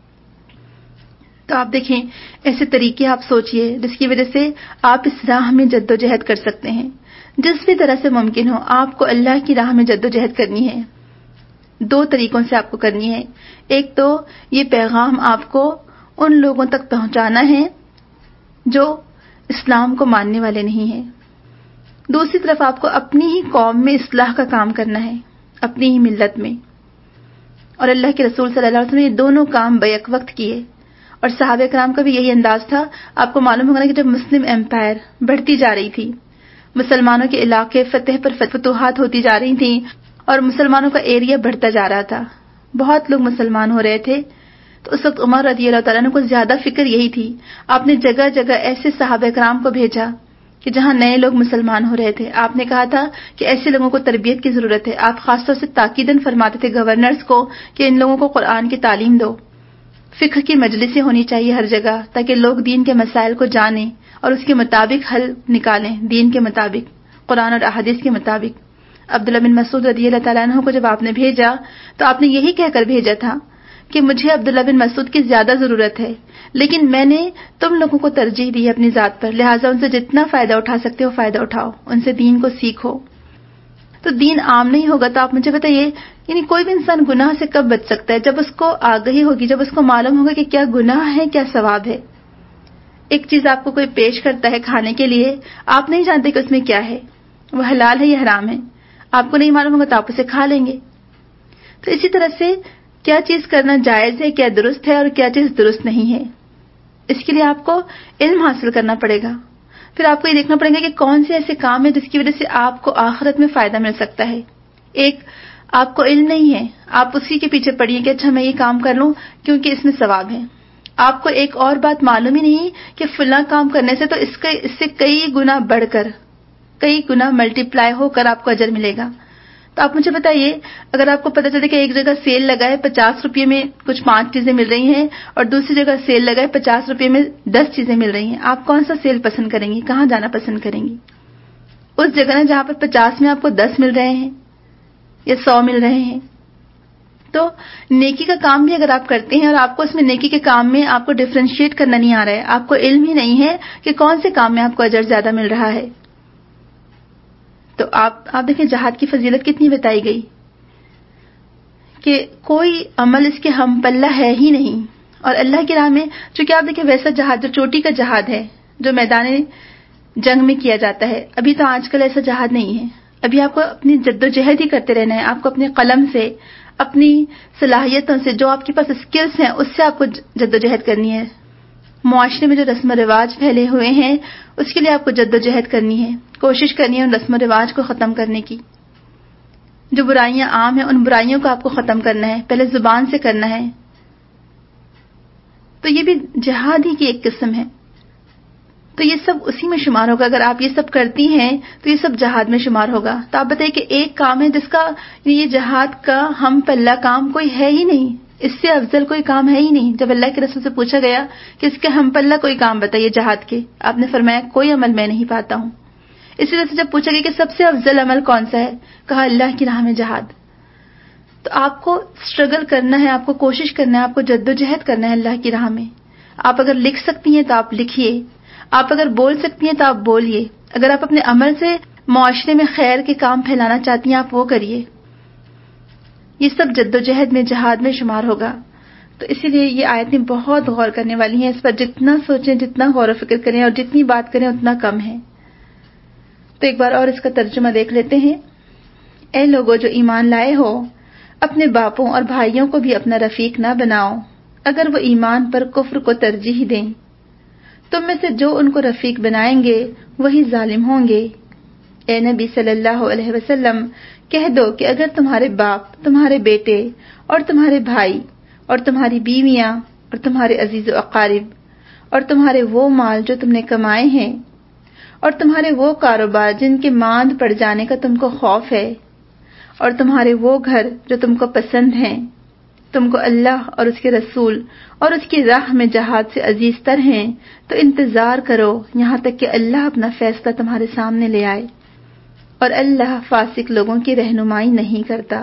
تو آپ دیکھیں ایسے طریقے آپ سوچئے جس کی وجہ سے آپ اس راہ میں جدوجہد کر سکتے ہیں. جس بھی طرح سے ممکن ہو آپ کو اللہ کی راہ میں جدوجہد کرنی ہے. دو طریقوں سے آپ کو کرنی ہے. ایک تو یہ پیغام آپ کو ان لوگوں تک پہنچانا ہے جو اسلام کو ماننے والے نہیں ہیں. دوسری طرف آپ کو اپنی ہی قوم میں اصلاح کا کام کرنا ہے، اپنی ہی ملت میں. اور اللہ کے رسول صلی اللہ علیہ وسلم نے یہ دونوں کام بیک وقت کیے، اور صحابہ کرام کا بھی یہی انداز تھا. آپ کو معلوم ہوگا کہ جب مسلم ایمپائر بڑھتی جا رہی تھی، مسلمانوں کے علاقے فتح پر فتوحات ہوتی جا رہی تھیں اور مسلمانوں کا ایریا بڑھتا جا رہا تھا، بہت لوگ مسلمان ہو رہے تھے، تو اس وقت عمر رضی اللہ تعالیٰ عنہ کو زیادہ فکر یہی تھی. آپ نے جگہ جگہ ایسے صحابہ کرام کو بھیجا کہ جہاں نئے لوگ مسلمان ہو رہے تھے. آپ نے کہا تھا کہ ایسے لوگوں کو تربیت کی ضرورت ہے. آپ خاص طور سے تاکیداً فرماتے تھے گورنرز کو کہ ان لوگوں کو قرآن کی تعلیم دو. فقہ کی مجلسیں ہونی چاہیے ہر جگہ تاکہ لوگ دین کے مسائل کو جانیں اور اس کے مطابق حل نکالیں، دین کے مطابق، قرآن اور احادیث کے مطابق. عبداللہ بن مسعود رضی اللہ تعالیٰ عنہ کو جب آپ نے بھیجا تو آپ نے یہی کہہ کر بھیجا تھا کہ مجھے عبداللہ بن مسعود کی زیادہ ضرورت ہے، لیکن میں نے تم لوگوں کو ترجیح دی اپنی ذات پر، لہٰذا ان سے جتنا فائدہ اٹھا سکتے ہو فائدہ اٹھاؤ، ان سے دین کو سیکھو. تو دین عام نہیں ہوگا تو آپ مجھے بتائیے، یعنی کوئی بھی انسان گناہ سے کب بچ سکتا ہے؟ جب اس کو آگہی ہوگی، جب اس کو معلوم ہوگا کہ کیا گناہ ہے کیا ثواب ہے۔ ایک چیز آپ کو کوئی پیش کرتا ہے کھانے کے لیے، آپ نہیں جانتے کہ اس میں کیا ہے، وہ حلال ہے یا حرام ہے، آپ کو نہیں معلوم ہوگا تو آپ اسے کھا لیں گے۔ تو اسی طرح سے کیا چیز کرنا جائز ہے، کیا درست ہے اور کیا چیز درست نہیں ہے، اس کے لیے آپ کو علم حاصل کرنا پڑے گا۔ پھر آپ کو یہ دیکھنا پڑے گا کہ کون سے ایسے کام ہیں جس کی وجہ سے آپ کو آخرت میں فائدہ مل سکتا ہے۔ ایک آپ کو علم نہیں ہے، آپ اسی کے پیچھے پڑیے کہ اچھا میں یہ کام کر لوں کیونکہ اس میں ثواب ہے۔ آپ کو ایک اور بات معلوم ہی نہیں کہ فلاں کام کرنے سے تو اس سے کئی گنا بڑھ کر، کئی گنا ملٹی پلائی ہو کر آپ کو اجر ملے گا۔ تو آپ مجھے بتائیے، اگر آپ کو پتہ چلے کہ ایک جگہ سیل لگا ہے 50 روپے میں کچھ 5 چیزیں مل رہی ہیں اور دوسری جگہ سیل لگا ہے 50 روپے میں 10 چیزیں مل رہی ہیں، آپ کون سا سیل پسند کریں گی؟ کہاں جانا پسند کریں گی؟ اس جگہ نا جہاں پر 50 میں آپ کو 10 مل رہے ہیں یا 100 مل رہے ہیں۔ تو نیکی کا کام بھی اگر آپ کرتے ہیں اور آپ کو اس میں نیکی کے کام میں آپ کو ڈفرینشیٹ کرنا نہیں آ رہا ہے، آپ کو علم ہی نہیں ہے کہ کون سے کام میں آپ کو اجر زیادہ مل رہا ہے، تو آپ دیکھیں جہاد کی فضیلت کتنی بتائی گئی کہ کوئی عمل اس کے ہم پلہ ہے ہی نہیں۔ اور اللہ کی راہ میں چونکہ آپ دیکھیں ویسا جہاد جو چوٹی کا جہاد ہے، جو میدان جنگ میں کیا جاتا ہے، ابھی تو آج کل ایسا جہاد نہیں ہے۔ ابھی آپ کو اپنی جد و جہد ہی کرتے رہنا ہے، آپ کو اپنے قلم سے، اپنی صلاحیتوں سے، جو آپ کے پاس اسکلز ہیں اس سے آپ کو جد و جہد کرنی ہے۔ معاشرے میں جو رسم و رواج پھیلے ہوئے ہیں اس کے لیے آپ کو جد و جہد کرنی ہے، کوشش کرنی ہے ان رسم و رواج کو ختم کرنے کی۔ جو برائیاں عام ہیں ان برائیوں کو آپ کو ختم کرنا ہے، پہلے زبان سے کرنا ہے۔ تو یہ بھی جہاد ہی کی ایک قسم ہے، تو یہ سب اسی میں شمار ہوگا۔ اگر آپ یہ سب کرتی ہیں تو یہ سب جہاد میں شمار ہوگا۔ تو آپ بتائیے کہ ایک کام ہے جس کا یہ جہاد کا ہم پلہ کام کوئی ہے ہی نہیں، اس سے افضل کوئی کام ہے ہی نہیں۔ جب اللہ کے رسول سے پوچھا گیا کہ اس کے ہم پلہ کوئی کام بتائیے جہاد کے، آپ نے فرمایا کوئی عمل میں نہیں پاتا ہوں۔ اسی طرح سے جب پوچھا گیا کہ سب سے افضل عمل کون سا ہے، کہا اللہ کی راہ میں جہاد۔ تو آپ کو اسٹرگل کرنا ہے، آپ کو کوشش کرنا ہے، آپ کو جد و جہد کرنا ہے اللہ کی راہ میں۔ آپ اگر لکھ سکتی ہیں تو آپ لکھیے، آپ اگر بول سکتی ہیں تو آپ بولیے، اگر آپ اپنے عمل سے معاشرے میں خیر کے کام پھیلانا چاہتی ہیں آپ وہ کریے۔ یہ سب جد و جہد میں جہاد میں شمار ہوگا۔ تو اسی لیے یہ آیتیں بہت غور کرنے والی ہیں، اس پر جتنا سوچیں، جتنا غور و فکر کریں اور جتنی بات کریں اتنا کم ہے۔ تو ایک بار اور اس کا ترجمہ دیکھ لیتے ہیں۔ اے لوگو جو ایمان لائے ہو، اپنے باپوں اور بھائیوں کو بھی اپنا رفیق نہ بناؤ اگر وہ ایمان پر کفر کو ترجیح دیں۔ تم میں سے جو ان کو رفیق بنائیں گے وہی ظالم ہوں گے۔ اے نبی صلی اللہ علیہ وسلم کہہ دو کہ اگر تمہارے باپ، تمہارے بیٹے اور تمہارے بھائی اور تمہاری بیویاں اور تمہارے عزیز و اقارب اور تمہارے وہ مال جو تم نے کمائے ہیں اور تمہارے وہ کاروبار جن کے ماند پڑ جانے کا تم کو خوف ہے اور تمہارے وہ گھر جو تم کو پسند ہیں، تم کو اللہ اور اس کے رسول اور اس کی راہ میں جہاد سے عزیز تر ہیں، تو انتظار کرو یہاں تک کہ اللہ اپنا فیصلہ تمہارے سامنے لے آئے، اور اللہ فاسق لوگوں کی رہنمائی نہیں کرتا۔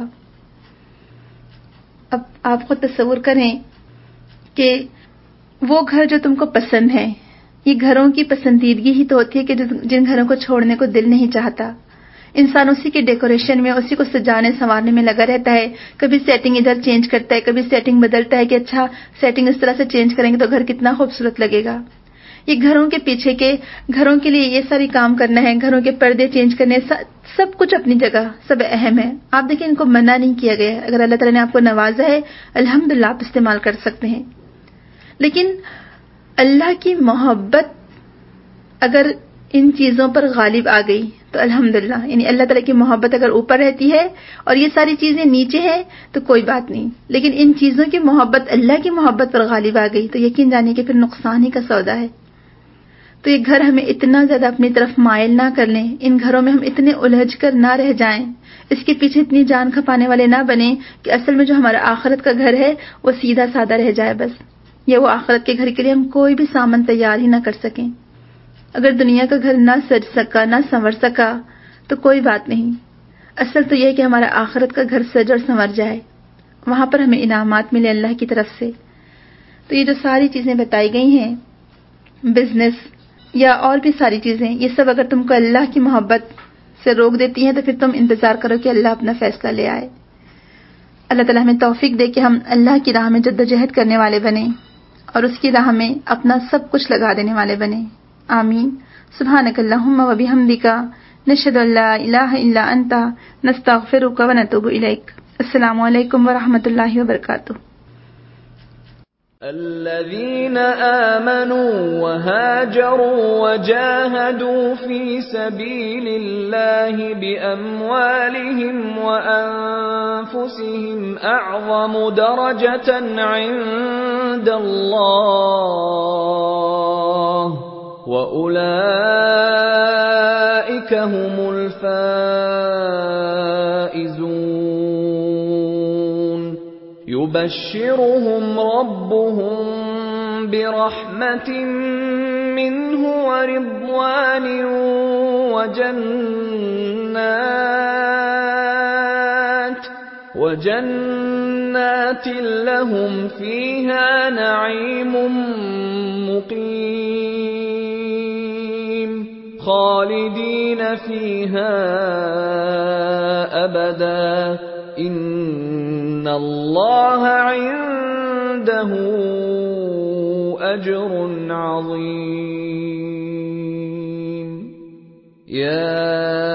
اب آپ خود تصور کریں کہ وہ گھر جو تم کو پسند ہے، یہ گھروں کی پسندیدگی ہی تو ہوتی ہے کہ جن گھروں کو چھوڑنے کو دل نہیں چاہتا۔ انسان اسی کے ڈیکوریشن میں، اسی کو سجانے سنوارنے میں لگا رہتا ہے، کبھی سیٹنگ ادھر چینج کرتا ہے، کبھی سیٹنگ بدلتا ہے کہ اچھا سیٹنگ اس طرح سے چینج کریں گے تو گھر کتنا خوبصورت لگے گا۔ یہ گھروں کے پیچھے کے، گھروں کے لیے یہ ساری کام کرنا ہے، گھروں کے پردے چینج کرنے، سب کچھ اپنی جگہ سب اہم ہے۔ آپ دیکھیں ان کو منع نہیں کیا گیا ہے، اگر اللہ تعالیٰ نے آپ کو نوازا ہے الحمدللہ آپ استعمال کر سکتے ہیں۔ لیکن اللہ کی محبت اگر ان چیزوں پر غالب آ گئی تو الحمدللہ، یعنی اللہ تعالیٰ کی محبت اگر اوپر رہتی ہے اور یہ ساری چیزیں نیچے ہیں تو کوئی بات نہیں، لیکن ان چیزوں کی محبت اللہ کی محبت پر غالب آ گئی تو یقین جانیے کہ پھر نقصان ہی کا سودا ہے۔ تو یہ گھر ہمیں اتنا زیادہ اپنی طرف مائل نہ کر لیں، ان گھروں میں ہم اتنے الجھ کر نہ رہ جائیں، اس کے پیچھے اتنی جان کھپانے والے نہ بنیں کہ اصل میں جو ہمارا آخرت کا گھر ہے وہ سیدھا سادہ رہ جائے بس، یا وہ آخرت کے گھر کے لیے ہم کوئی بھی سامان تیار ہی نہ کر سکیں۔ اگر دنیا کا گھر نہ سج سکا، نہ سنور سکا تو کوئی بات نہیں، اصل تو یہ ہے کہ ہمارا آخرت کا گھر سج اور سنور جائے، وہاں پر ہمیں انعامات ملے اللہ کی طرف سے۔ تو یہ جو ساری چیزیں بتائی گئی ہیں، بزنس یا اور بھی ساری چیزیں، یہ سب اگر تم کو اللہ کی محبت سے روک دیتی ہیں تو پھر تم انتظار کرو کہ اللہ اپنا فیصلہ لے آئے۔ اللہ تعالیٰ ہمیں توفیق دے کہ ہم اللہ کی راہ میں جدوجہد کرنے والے بنیں اور اس کی راہ میں اپنا سب کچھ لگا دینے والے بنیں۔ آمین۔ سبحانک اللہم و بحمدک، نشہد ان لا الہ الا انت، نستغفرک و نتوب الیک۔ السلام علیکم ورحمۃ اللہ وبرکاتہ۔ الذين آمنوا وهاجروا وجاهدوا في سبيل الله بأموالهم وأنفسهم أعظم درجة عند الله وأولئك هم الفائزون۔ يبشرهم ربهم برحمة منه ورضوان وجنات لهم فيها نعيم مقيم خالدين فيها أبدا إن الله عنده أجر عظيم۔ يا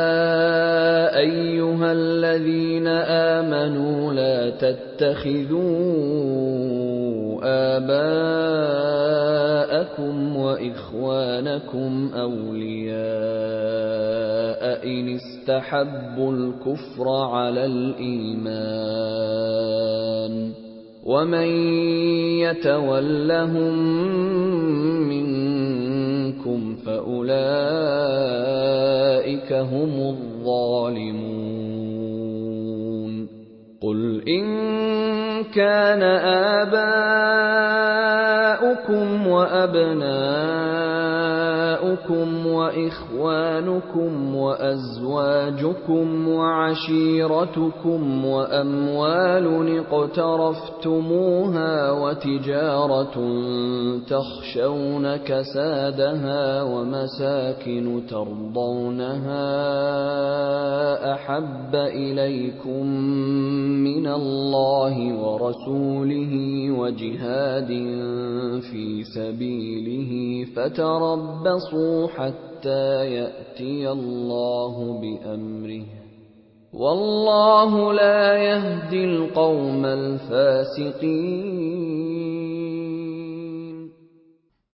أيها الذين آمنوا لا تتخذوا آباءكم وإخوانكم أولياء إن استحبوا الكفر على الإيمان ومن يتولهم منكم فأولئك هم الظالمون۔ قل إن كان آباؤكم وأبناؤكم وإخوانكم وأزواجكم وعشيرتكم وأموال اقترفتموها وتجارة تخشون كسادها ومساكن ترضونها أحب إليكم من الله ورسوله وجهاد في سبيله فتربصوا حتى يأتي الله بأمره والله لا يهدي القوم الفاسقين۔